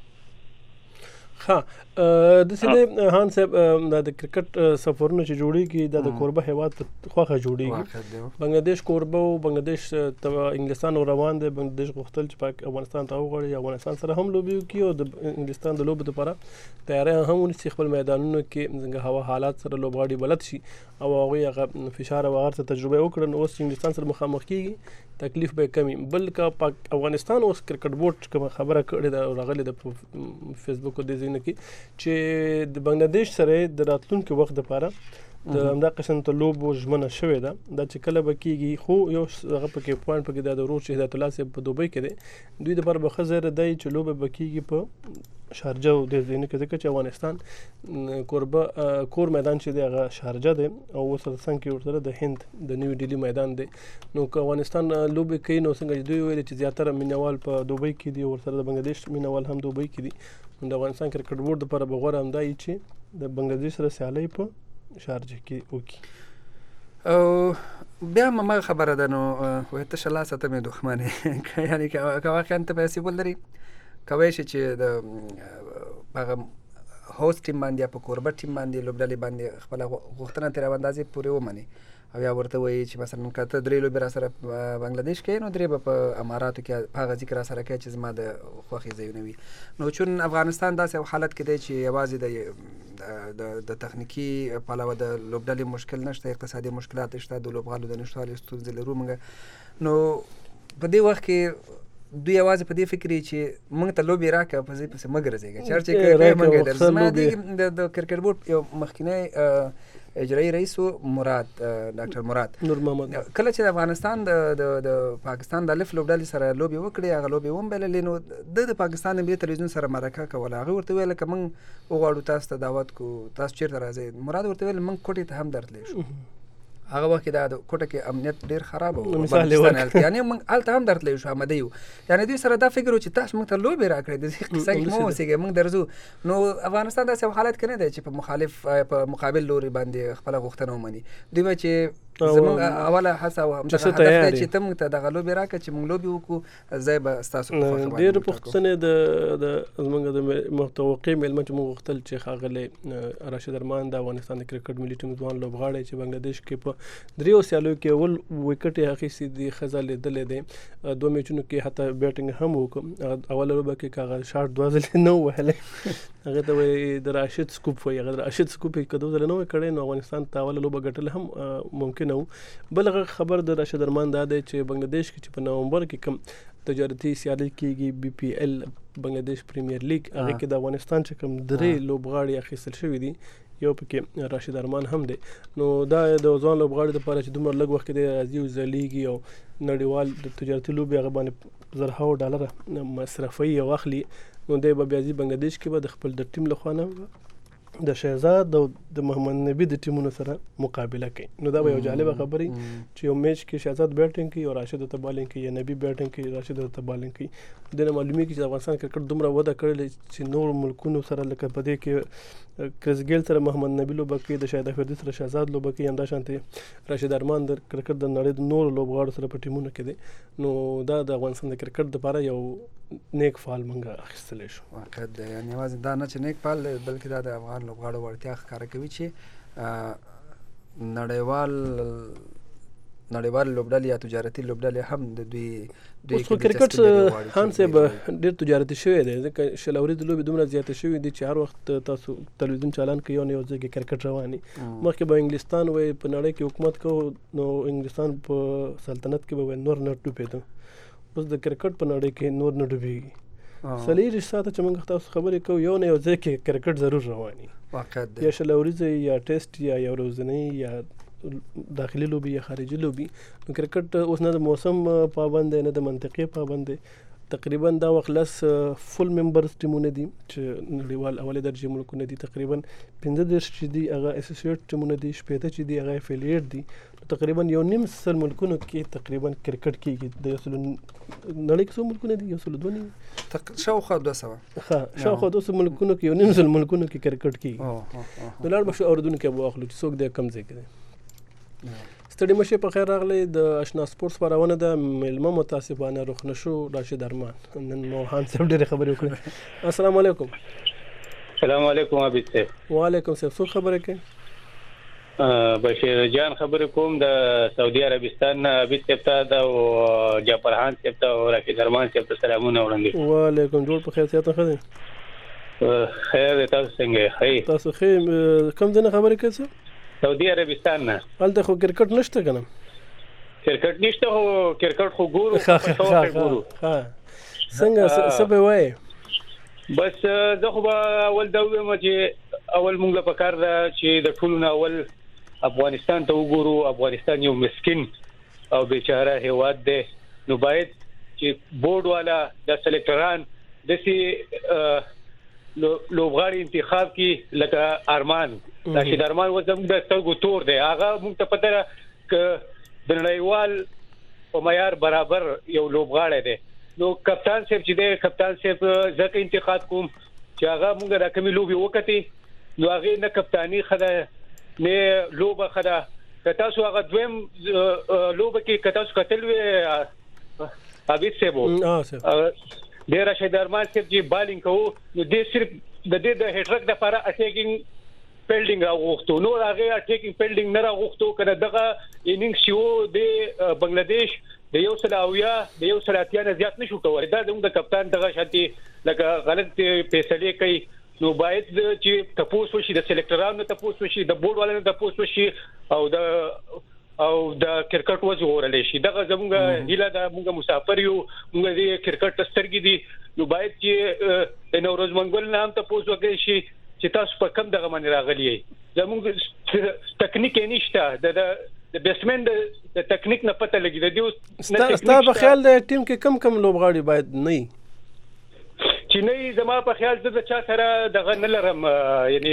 ها د سیده هان صاحب د کرکټ سفرونه چې جوړیږي د کوربه هیواد خوخه جوړیږي بنگلاديش کوربه او بنگلاديش ته انګلستان روان دي بنگلاديش غوښتل چې پاک افغانستان ته وغوړي افغانستان سره هم لوبي کوي او د انګلستان د لوبو لپاره تیاری هم ونیسي خپل میدانونو کې څنګه هوا حالات سره لوبغاړي بلد شي او هغه فشار او هغه تجربه وکړي نو اوس انګلستان سره مخامخ کیږي تکلیف به کمی بلکې پاک افغانستان اوس کرکټ بورډ کوم خبره کړې ده راغلي د فیسبوک د زینه کې چې د بنگلاديش سره د راتلونکو وخت لپاره د همدا قسم ته لوبو ژمنه شوې ده دا چې کله به کېږي خو یو هغه پکې پوینټ پکې د ورور چې هدایت الله صاحب په دوبۍ کې دی دوی لپاره به ښه ځای دی چې لوبه به کېږي په شارجه او د ځینې کې ځکه چې افغانستان کوربه کور میدان چې دی هغه شارجه دی او اوس څنګه کې ورسره د هند د نیو ډیلی میدان دی نو که افغانستان لوبې کوي نو څنګه دوی ویل چې زیاتره مینوال په دوبۍ کې دي ورسره د بنگلاديش مینوال هم دوبۍ کې دي نو د افغانستان کرکټ بورډ لپاره به غوره همدا چې د بنگلاديش سره سیالي په شارجه کې وکړي او بیا ما خبره ده نو وایته شلا ساته مې دښمنه یعنی که واقعا ته پیسې ولري کوي چې د هغه هوست ټیم باندې په کوربه ټیم باندې لوبډلې باندې خپل غوښتنه تر اندازې پورې ومني او یا ورته وایي چې مثلا کته درې لوبې را سره بنگلاديش کې نو درې په اماراتو کې هغه ذکر سره کوي چې زما د خوښي ځایونه وي نو چون افغانستان داسې حالت کې دی چې یوازې د تخنیکی پلوه د لوبډلې مشکل نشته اقتصادي مشکلات شته د لوبغالو د نشټوالي ستونزې لرو موږ نو په دې وخت کې دوی یوازې په دې فکر چې موږ ته لوبې راکړه په ځای پسې مګ رځېږي چې موږ درځما د کرکټ بورډ یو مخکینی اجرایی رئیس مراد ډاکټر مراد نور محمد کله چې افغانستان د پاکستان د الف لوبډلې سره لوبې وکړې هغه لوبې ومبللې نو د پاکستان ملي تلویزیون سره مرکه کوله هغه ورته ویل که موږ وغواړو تاسو ته دعوت کو تاسو چیرته راځئ مراد ورته ویل موږ کوټې ته هم درتلی شو هغه وخت دا د کوټه کې امنیت ډیر خراب و یعنی موږ الته هم درتلی شو آمده یو یعنی دوی سره دا فکر و چې تاسو موږ ته لوبې راکړئ د دې قصه کې مو اوسېږئ موږ درځو نو افغانستان داسې حالت کې نه دی چې په مقابل لوري باندې خپله غوښتنه ومني دوی به چې زموږ اوله هڅه او همدغه هدف دی چې ته موږ ته دغه لوبې راکړه چې موږ لوبې وکړو ځای به ستاسو په خوښه باندې ډېرې پوښتنې د زموږ د متوقع مېلمه چې موږ غوښتل چې ښاغلی راشد ارمان د افغانستان د کرکټ ملي ټیم ځوان لوبغاړی چې بنګلاديش کې په دریو سیالیو کې اول وکټ یې اخیستی دي ښه ځل لیدلی دی دوه میچونو کې حتی بیټینګ هم وکړ اوله لوبه کې هغه شاټ دوه ځلې نه ووهلی هغه ته وایي د راشد سکوپ وایي هغه د راشد سکوپ یې که دوه ځله نه وی کړی نو افغانستان ته اوله لوبه ګټل هم ممکن نه و بل هغه خبر د راشد ارمان دا دی چې بنگلاديش کې چې په نومبر کې کوم تجارتي سیالي کېږي بي پی ایل بنگلاديش پریمیر لیګ هغه کې د افغانستان چې کوم درې لوبغاړي اخیستل شوي دي یو پکې راشد ارمان هم دی نو دا د ځوان لوبغاړي لپاره چې دومره لږ وخت کې دی راځي او ځلیږي او نړیوال د تجارتي لوبې هغه باندې زرهاو ډالره مصرفوي او اخلي نو دی به بیا ځي بنگلاديش کې به د خپل د ټیم له خوا نه د شهزاد او د محمد نبی د ټیمونو سره مقابله کوي نو دا به یو جالبه خبري چې یو میچ کې شهزاد بیټینګ کوي او راشد ته بالینګ کوي یا نبی بیټینګ کوي راشد ته بالینګ کوي دنه معلومي کې چې افغانستان کرکټ دومره وده کړل چې نور ملکونو سره لکه په دې کې کرس ګیل سره محمد نبی لوبه کوي د شاهد افریدي سره شهزاد لوبه کوي همدا شانته راشد ارمان د کرکټ د نړۍ د نور لوبغاړو سره په ټیمونو کې دي نو دا د افغانستان د کرکټ لپاره یو نیک فال منګه اخیستلی شو واقع دی یعنی یوازې دا نه چې نیک فال بلکې دا د افغان لوبغاړو وړتیا ښکاره کوي چې نړیوال لوبډلې یا تجارتي لوبډلې هم د دوی اوس خو کرکټ هم صاحب ډېر تجارتي شوی دی ځکه شل اورېدو لوبې دومره زیاتې شوي دي چې هر وخت تاسو تلویزیون چالان کوي یو ځای کې کرکټ رواني مخکې به انګلستان وایي په نړۍ کې حکومت کوو نو انګلستان په سلطنت کې به نور نه ډوبېده اوس د کرکټ په نړۍ کې نور نه ډوبېږي څلېرویشت ساعته چې موږ تاسو خبرې کوو یو نه یو ځای کې کرکټ ضرور رواني یا شل ورځې یا ټیسټ یا یو ورځنۍ یا داخلي لوبي یا خارجي لوبي نو کرکټ اوس نه د موسم پابند دی نه د منطقې پابند دی تقریبا دا وخت لس فل ممبرز ټیمونه دي چې نړیوال اولې درجې ملکونه دي تقریبا 15 چې دي هغه اسوسییټ ټیمونه دي 15 چې دي هغه افیلیټ دي تقریبا 1.5 ملکونو کې تقریبا کرکټ کېږي. د نړۍ کې څو ملکونه دي؟ 102 شاوخوا 200. ها شاوخوا 200 ملکونو کې 1.5 ملکونو کې کرکټ کېږي. نو لاړ به شو اردن کې به واخلو چې څوک د کم ځای کې دی. ستړي مشه په خیر راغلی. د آشنا سپورتس خپرونه ده. مېلمه متاسفانه رخ نشو راشد ارمان. نن موهان صاحب ډېرې خبرې وکړې. السلام علیکم. السلام علیکم عابد صاحب. وعلیکم السلام. څوک خبرې کوي؟ بشیر جان خبرې کوم د سعودي عربستان نه. عابد صاحب ته د جعفرخان صاحب ته او راشد ارمان صاحب ته سلامونه وړاندې. وعلیکم. جوړ په خیر صحت ښه دی؟ خیر تاسو څنګه یې؟ تاسو ښه. کوم ځای نه خبرې کوئ؟ سعودي عربستان نه. هلته خو کرکټ نشته که نه؟ کرکټ نشته خو کرکټ خو ګورو. څنګه څه به وایې؟ بس زه خو به اول دا ووایم چې اول موږ له پکار ده چې د ټولو نه اول افغانستان ته وګورو. افغانستان یو مسکین او بیچاره هیواد دی. نو باید چې بورډ والا د سلیکټران داسې لوبغاړي انتخاب کی لکه ارمان راشد ارمان وزم د سترګو تور دی. هغه موږ ته پته ده ک د نړیوال په معیار برابر یو لوبغاړی دی. نو کپتان صاحب چې دی کپتان صاحب ځکه انتخاب کوم چې هغه موږ د کمی لوبي وکړي. نو هغه نه کپتانی خده نه لوبه خده. که تاسو هغه دویم لوبه کې که تاسو کتل وي عابد صاحب د راشد ارمان صاحب چې بالینګ کوو نو د صرف د دې د هټرک د لپاره اټیکینګ فیلډینګ راغوښتو. نو هغه اټیکینګ فیلډینګ نه راغوښتو کنه. دغه انینګ شو د بنگلاديش د یو سل اویا د یو سل اتیا نه زیات نشو کولای. دا د کپتان دغه شانتي لکه غلط فیصله کوي. نو باید چې تاسو وشي د سلیکټرانو تاسو وشي د بورډ والانو تاسو وشي او د کرکټ وځورل شي. دغه زموږ هیله ده. موږ مسافر یو. موږ د کرکټ سترګې دي. نو باید چې نوروز منګل نام ته پوسو کې شي چې تاسو په کم دغه باندې راغلی یې. زموږ تکنیک نشته. د بیسمن د تکنیک نه پته لګي. د دې ستا په خیال د ټیم کې کم لوبغاړي باید نه چې نه زما په خیال د چا سره دغه نه لرم. یعنی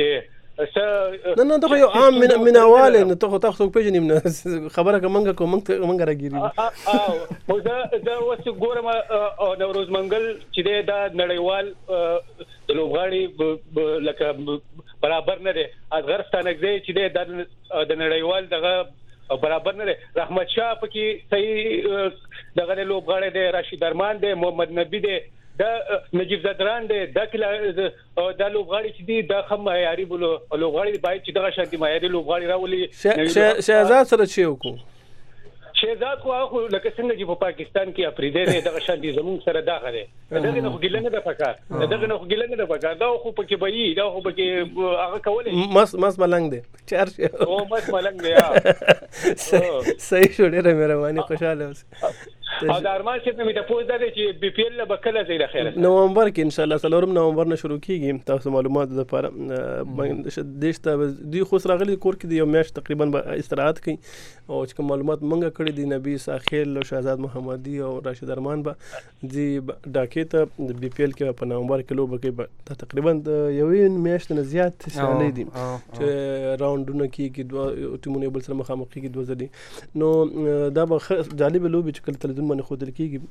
نه ته یو عام مناواله نه ته تاسو پیژنې خبره کومه راګيري. او دا اوس ګورم نوروز منګل چې دا نړیوال د لوبغاړي لکه برابر نه دی. ازغرستانګ چې د نړیوال دغه برابر نه دی. رحمت شاه پکې صحیح دغه لوبغاړي دی. راشد ارمان دی. محمد نبی دی. دا نجیب زدران دی. دا لوبغاړي چې دي دا هم معیاري لوبغاړي باید چې دغه شانتي معیاري لوبغاړي راولي. شهزاد سره چې وکړو شهزاد خو لکه څنګه چې په پاکستان کې افریدي دی دغه شانتي زموږ سره داغه دی. دغه نه ګیله نه ده پکار. دغه نه ګیله نه ده پکار. دا خو پکې بهي دا خو پکې هغه کولې مس ملنګ دی. چار او مس ملنګ دی. صحیح شو. ډېره مهرباني. خوشاله اوسه. او د ارمان چې مې ته پوښتنه ده چې بي پی ال به کله ځای د خیره نومبر کې ان شاء الله 3 نومبر نه شروع کیږي. تاسو معلومات لپاره دیش ته دوی خو راغلي کور کې یو میاشت تقریبا استراحت کوي. او چې معلومات مونږه کړی دي نبی ساخیل او شهزاد محمدي او راشد ارمان به دي ډاکې ته د بي پی ال کې په نومبر کې لوبه کوي. تقریبا د یوې میاشت نه زیات سیالي دي چې راوندونه کیږي. دوه ټیمونه بل سره مخامخ کیږي دوه ځلې. نو دا به جالب لوبي چې کله تلویزیون باندې خودل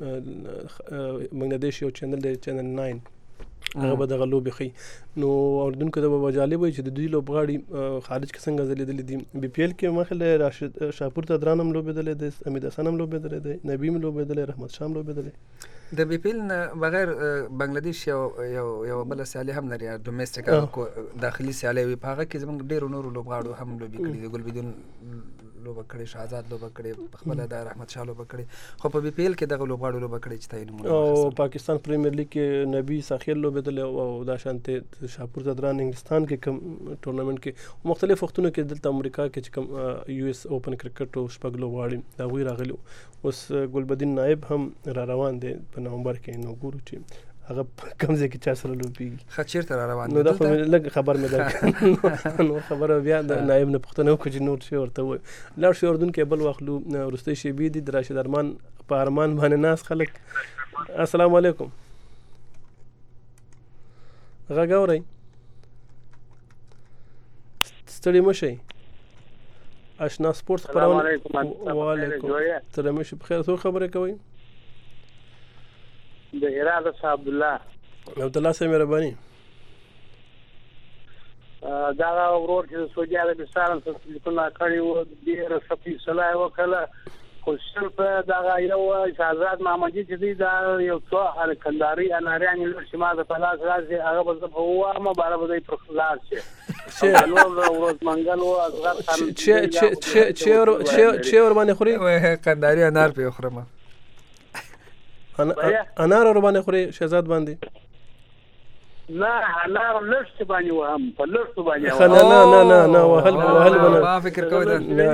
کیږي. بنگلاديش یو چینل دی چینل 9 هغه به دغه لوبي خي. نو اردن کې د جالب وي چې د دوی لوبغاړي خارج کې څنګه ځلیدل دي. بي پی ال کې مخله راشد شاپور ته درانم لوبېدل دي. امید حسنم لوبېدل دي. نبیم لوبېدل. رحمت شام لوبېدل. د بي پی ال بغیر بنگلاديش یو بل سیالي هم لري. ډومېسټیک داخلي سیالي وي. په هغه کې زموږ ډېر نور لوبغاړو هم لوبي کړي دي. ګلبدین لوبه کړې. شهزاد لوبه کړې. په خپل د رحمت شاه لوبه کړې. خو په بي پی ال کې دغه لوبغاړو لوبه کړې چې تاین مونږ. او پاکستان پریمیر لیګ کې نبی ساخیل لوبېدل او دا شانته شاپور زدران انګلستان کې کوم ټورنمنت کې مختلف وختونو کې دلته امریکا کې چې کوم یو اس اوپن کرکټ او شپږ لوبغاړي دا وی راغلي. اوس ګلبدین نائب هم را روان دي په نومبر کې. نو ګورو چې هغه کوم ځای کې چا سره لوبېږي. خچیر ته روان نو دا خو لږ خبر مې ده. نو خبره بیا د نائب نه پوښتنه وکړه چې نور شي ورته وایي. لاړ شو اردن کې بل واخلو. وروستۍ شیبې دي د راشد ارمان په ارمان باندې ناس خلک. السلام علیکم. غږ اورئ؟ ستړي مه شئ. آشنا سپورټس خبرونه وعلیکم السلام شي بخیر څو خبرې کوي د اراده صاحب عبد الله سره مهرباني دا ورور چې سعودي عربستان څخه لیکونه کړی و ډیر سپی صلاح وکړه خو صرف دا یو شهزاد محمدي چې دی دا یو څو کنداري اناریان چې ما د پلاس راځي هغه به هو ما بار به پر خلاص شي ورځ منګل او اصغر خان چې ور باندې خوري کنداري انار په خورم انار ور باندې خوري شهزاد باندې نه انار لست باندې وهم په لست باندې نه وهل ما فکر کوي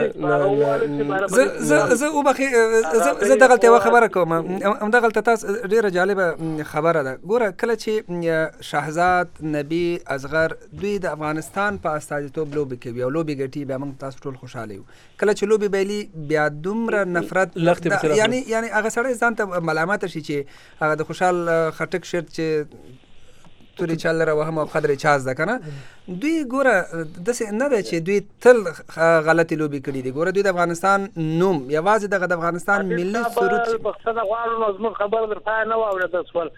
زه او بخي زه دغه خبره کوم هم دغه تاسو ډیره جالبه خبره ده ګوره کله چې شهزاد نبی اصغر دوی د افغانستان په استازیتوب لوبي کوي او لوبي ګټي بیا موږ تاسو ټول خوشاله یو کله چې لوبي بیلی بیا دومره نفرت یعنی هغه سړی ځان ته ملامت شي چې هغه د خوشحال خټک شرط چې توري چل راوهم او قدر چاز ده کنه دوی ګوره داسې نه ده چې دوی تل غلطي لوبي کړي دي ګوره دوی د افغانستان نوم یوازې د افغانستان ملي سرود بخښنه غواړم نو خبر درته نه واورېده سوال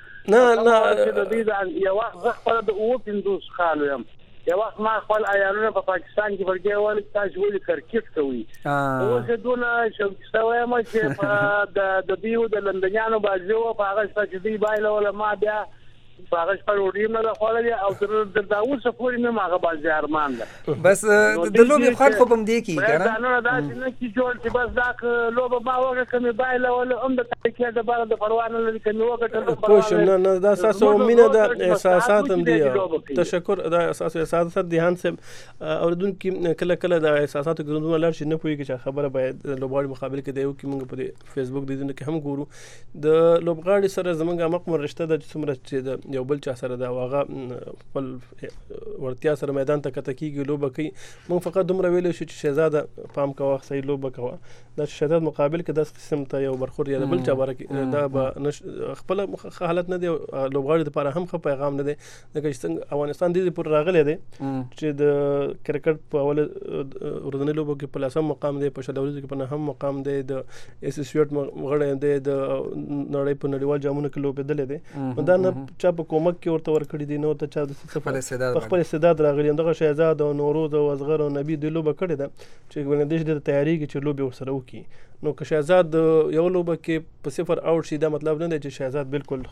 نه د دې یو وخت خپل د او پندوس خالو يم یو وخت ما خپل عیالونه په پاکستان کې ورګه ول تاسو ولې کرکټ کوي او زه دونه شوم ما چې د دیو د لندنیانو بازو په هغه چې دی بایله ولا ما بیا هغه پر وړي نه خولې او د داوود سفوري نه هغه باز ارمان ده بس د لوبي خاط خو بم دی کی کنه نه دا چې جوړ چې بس دا لوبه ما وګه کمه بایله ولا هم د تکیه د بار د پروانه لري کمه وګه خوش نه دا اساسو مینه د احساسات هم دي تشکر دا اساس احساسات دي هان سه اوردونکو کله کله د احساساتو ګروندونه لار شي نه پوي چې خبره باید لوبغاړي مقابل کې دی او کې موږ په فیسبوک دي کې هم ګورو د لوبغاړي سره زمونږ مقمر رشته د څومره چې یو بل چا سره دا واغه خپل ورتیا سره میدان ته کته کیږي لوبه کوي مونږ فقط دومره ویل شو چې شهزاده پام کوه صحیح لوبه کوه دا شهزاد مقابل کې د قسم ته یو برخور یا بل چا بره دا به خپل حالت نه دی لوبغاړي لپاره هم خو پیغام نه دی لکه څنګه افغانستان دې پر راغلی دی چې د کرکټ په اول ورځنی لوبو کې په لاسم مقام دی په شلوري کې په نهم مقام دی د اسوسییټ مغړی دی د نړۍ په نړیوال جامونو کې لوبېدل دی دا نه چا په کومک کې ورته ورکړي دي نو ته چا د خپل استعداد راغلی دغه شهزاد او نوروز او اصغر او نبی د لوبه کړي ده چې بنګلاديش د تیاری کې چې لوبه ورسره وکړي نو که شهزاد یو لوبه کې په صفر اوټ شي دا مطلب نه دی چې شهزاد بالکل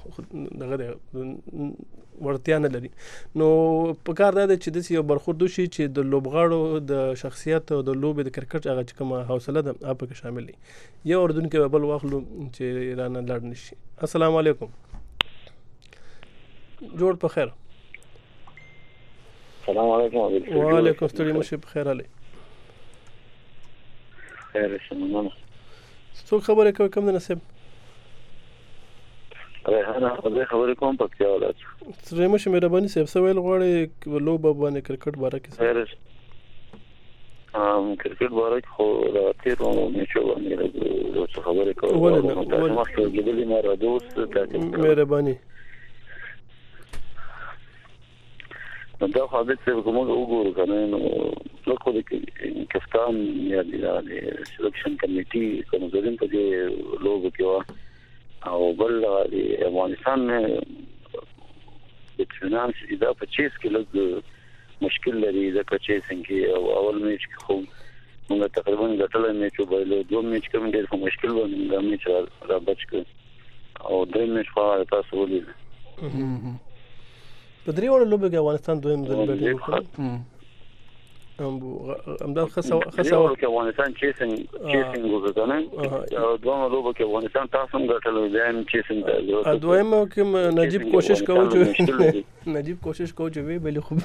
دغه ورتیا نه لري نو په کار دا دی چې د یو برخورد شي چې د لوبغاړو د شخصیت او د لوبې د کرکټ هغه چې کومه حوصله ده هغه پکې شامل دي یو اردوونکو بل واخلو چې رانه لاړ نشي السلام علیکم جوړ په خیر السلام علیکم وعلیکم السلام مشه په خیر علي خیر شمنه څو خبرې کوي کوم نصیب ریحانه خبرې کوم په کې حالت سره مشه مهرباني صاحب سوال غواړي لوبه باندې کرکټ باره کې کرکټ باره کې خو راتیرو میچو باندې خبرې کوم تاسو مخکې کېدلې ما را دوست تاسو مهرباني دا خاطر چې کومه وګورو کنه نو لکه د کپتان یا د سلیکشن کمیټي کوم ځین په دې لوګو کې او بل د افغانستان د فینانس دا په چیز کې لږ مشکل لري ځکه چې څنګه او اول میچ کې خو موږ تقریبا ګټل میچ وبایلو دوه میچ کوم ډېر مشکل و موږ میچ را بچ کړ او درې میچ خو تاسو ولې په درې وړو لوبو کې افغانستان دویم ځل بیټینګ وکړ همدا خاصه کې افغانستان چیسنګ وکړ او دوه لوبو کې افغانستان تاسو هم ګټل دي چیسنګ دویم کې نجیب کوشش کوي چې وی بل خو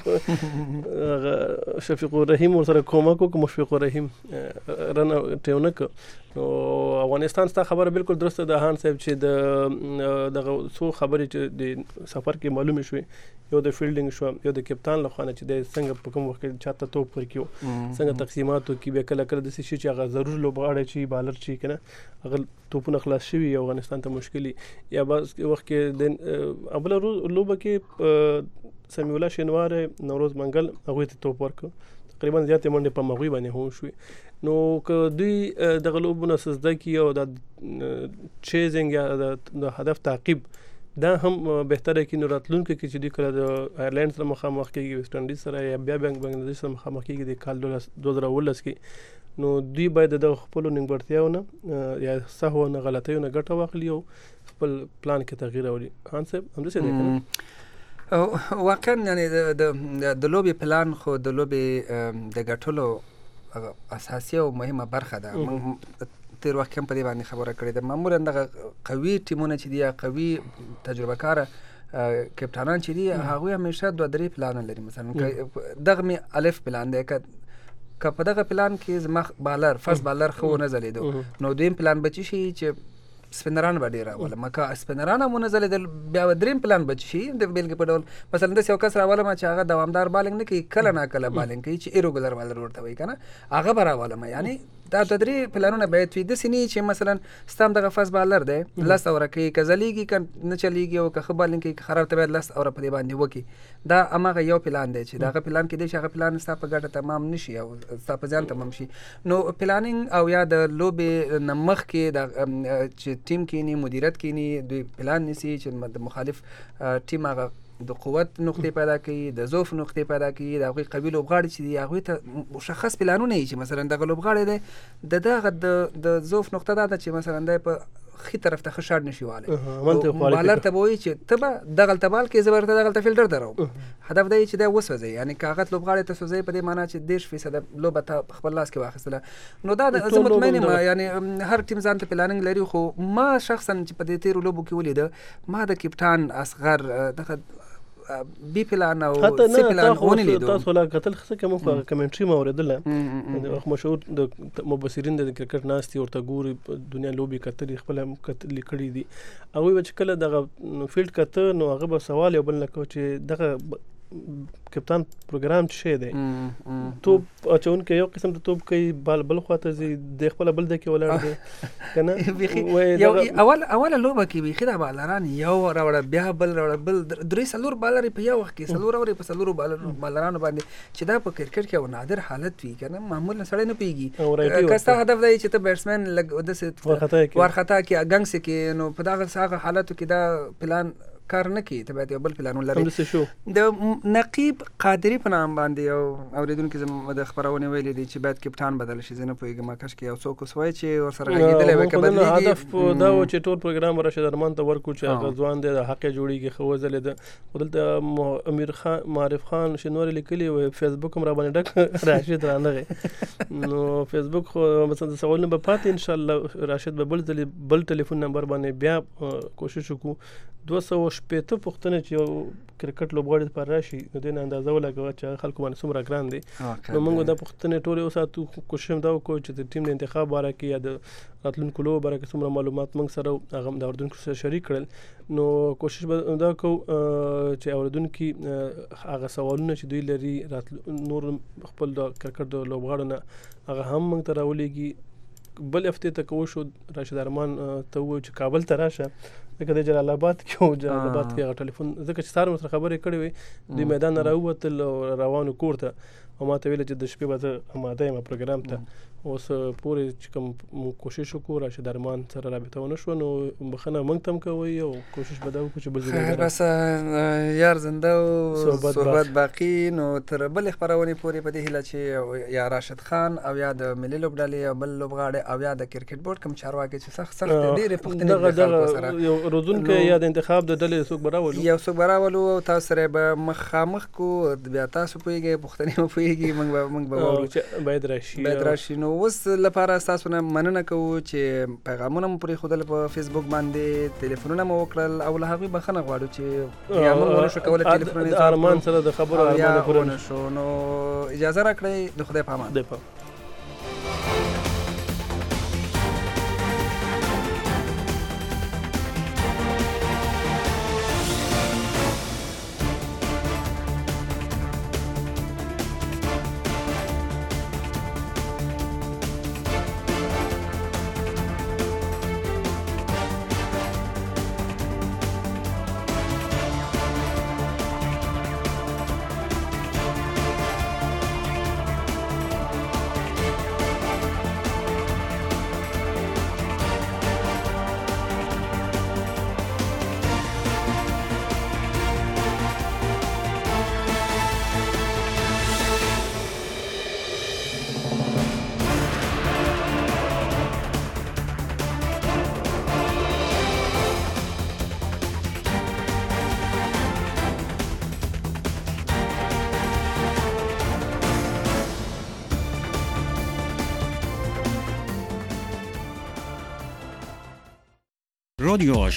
شفیق الرحیم ورسره کومک وکړ مشفق الرحیم رن ټیونک نو افغانستان ست خبره بالکل درسته ده هان صاحب چې دغه څو خبرې چې د سفر کې معلومه شوې یو د فیلډینګ شو یو د کپتان لخوا چې د څنګه په کوم وخت کې چاته توپ ورکیو څنګه تقسیماتو کې به کله کله د شي چې هغه ضرور لوبغاړي چې بالر شي کنه هغه توپونه خلاص شوی افغانستان ته مشکلي یا بعض وخت کې د اول لوبه کې سمیع الله شینوار نوروز منګل هغه ته توپ ورکړ تقریبا زیاتې منډه په مغوي باندې هم شوې نو که دوی دغه لوبونه زده کړي او د چیزینګ یا د هدف تعقیب دا هم بهتره کې. نو راتلونکي کې چې دوی کله د آیرلینډ سره مخامخ کېږي، ویسټ انډیز سره یا بیا بنګلادیش سره مخامخ کېږي د کال 2019 کې، نو دوی باید د خپلو نیمګړتیاونو یا سهوونو غلطیونو ګټه واخلي او خپل پلان کې تغییر راولي. خان صاحب همداسې دی که نه؟ واقعا یعنی د لوبې پلان خو د لوبې د ګټلو اساسي او مهمه برخه ده. تیر وخت هم په دې باندې خبره کړې ده. معمولا دغه قوي ټیمونه چې دي یا قوي تجربه کاره کپټانان چې دي هغوی همیشه 2-3 پلان لري. مثلا دغه مې الف پلان دی، که په دغه پلان کې زما بالر فرست بالر خو نه ځلېدو نو دویم پلان به څه شي چې سپینران به ډېر راولم. که سپینران هم ونه ځلېدل بیا به دریم پلان به څه شي د بیلګې په ډول مثلا داسې یو کس راولم چې هغه دوامدار بالنګ نه کوي، کله ناکله بالنګ کوي چې ایروګولر بالر ورته وایي که نه، هغه به راولم. یعنی دا 2-3 پلانونه باید وي. داسې نه چې مثلا ستا هم دغه فرست بالر دی 10 اوره کوي، که ځلیږي که نه چلیږي او که ښه بالنګ کوي که خراب ته باید 10 اوره په دې باندې وکړي. دا هماغه یو پلان دی چې دغه پلان کېدای شي هغه پلان ستا په ګټه تمام نه شي او ستا په زیان تمام شي. نو پلانینګ او یا د لوبې نه مخکې چې ټیم کینی مدیریت کینی دوی پلان نیسي چې د مخالف ټیم هغه د قوت نقطې پیدا کوي، د ضعف نقطې پیدا کوي، د هغوی قوي لوبغاړي چې دي هغوی ته مشخص پلانونه وي چې مثلا دغه لوبغاړی دی د دغه د ضعف نقطه دا ده چې مثلا دی په ښي طرف ته ښه شاټ نشي وهلی، بالر ته به وایي چې ته به دغلته بال کې زه به درته دغلته فیلډر ته راوم. هدف دا چې دی وسوځي، یعنې که هغه لوبغاړی ته سوځوي په دې معنا چې 10% لوبه ته په خپل لاس کې واخیستله. نو دا زه مطمئن یم یعنې هر ټیم ځان ته پلانینګ لري. خو ما شخصا چې په دې تېرو لوبو کې ولیده ما د کپټان اصغر دغه بی پلان او سی پلان ونه لیدو. تاسو لا قتل څه کوم کمنټري ما اوریدله د مشهور د مبصرین د کرکټ ناستي ورته ګوري دنیا لوبي کتل خپل کتل کړي دي او چې کله دغه فیلډ کته نو هغه به سوال یو بل نه کو چې دغه کپتان پروګرام څه دی توپ اچون کې یو قسم ته توپ کوي بل خواته زی د خپل بل د کې ولاړ دی کنه یو اول لوبه کې به خدا بالران یو راوړ بیا بل راوړ بل درې سلور بالر په یو وخت کې سلور اوري په سلور بالرانو باندې چې دا په کرکټ کې یو نادر حالت وي کنه معمولا سړی نه پیږي کستا هدف دی چې ته بیټسمن لګ د ورخطا کې اګنګ سي کې نو په دغه حالتو کې دا پلان کار نه کوي. ته باید یو بل پلان ولري. د نقیب قادری په نام باندې یو اوریدونکو زموږ د خبرونه ویلي دي چې باید کپټان بدل شي. زه نه پوهېږم کاش کې یو څوک وسوای چې ورسره غږېدلی وای که بدلېږي. هدف دا و چې ټول پروګرام راشد ارمان ته ورکړو چې هغه ځوان دی د حق جوړېږي ښه وځلېده. خو دلته امیر خان معرف خان شنواري لیکلي وای فیسبوک هم را باندې ډک راشد رانغی نو فیسبوک خو مثلا د سوالونه به پاتې انشاءالله راشد به بل ټلیفون نمبر باندې بیا کوشش وکړو 260 پوښتنه چې یو کرکټ لوبغاړي پر راشي نو دې نه اندازه ولګوه چې خلکو باندې څومره ګران دي. نو موږ دا پوښتنې ټولې وساتو. کوشش هم دا وکړو چې د ټیم د انتخاب باره کې یا د راتلونکو لوبو باره کې څومره معلومات موږ سره هغه د اورېدونکو سره شریک کړل. نو کوشش به دا کوو چې اورېدونکي هغه سوالونه چې دوی لري نور خپل د کرکټ د لوبغاړو نه هغه هم موږ ته راولېږي. بل هفتې ته کوو شو راشد ارمان ته ووایو چې کابل ته راشه لکه د جلال آباد کې او جلال آباد کې هغه ټلیفون ځکه چې سهار سره خبرې کړې وې دوی میدان نه راووتل او روانو کور ته او ما ته ویل چې د شپې به زه اماده یم پروګرام ته. اوس پورې چې کوم کوشش وکړو راشد ارمان سره رابطه ونه شوه نو بخښنه موږ ته هم کوئ او کوشش به دا وکړو چې بل ځای بس یار زنده او صحبت باقي. نو تر بلې خپرونې پورې په دې هیله چې یا راشد خان او یا د ملي لوبډلې او بل لوبغاړی او یا د کرکټ بورډ کوم چارواکي چې سخت ډېرې پوښتنې د خلکو سره یو روزونکی یا د انتخاب د ډلې څوک به راولو یو څوک به راولو او تاسو سره به مخامخ کو بیا تاسو پوهېږئ پوښتنې مو پوهېږي موږ به واورو باید راشي. نو اوس لپاره ستاسو نه مننه کوو چې پیغامونه مو پرېښودل په فیسبوک باندې ټلیفونونه مو وکړل او له هغوی بخښنه غواړو چې یا موږ ونه شو کولی ټلیفونونه د ارمان سره د خبرو ارمان پوره نه شو. نو اجازه راکړئ د خدای په امان. رادیو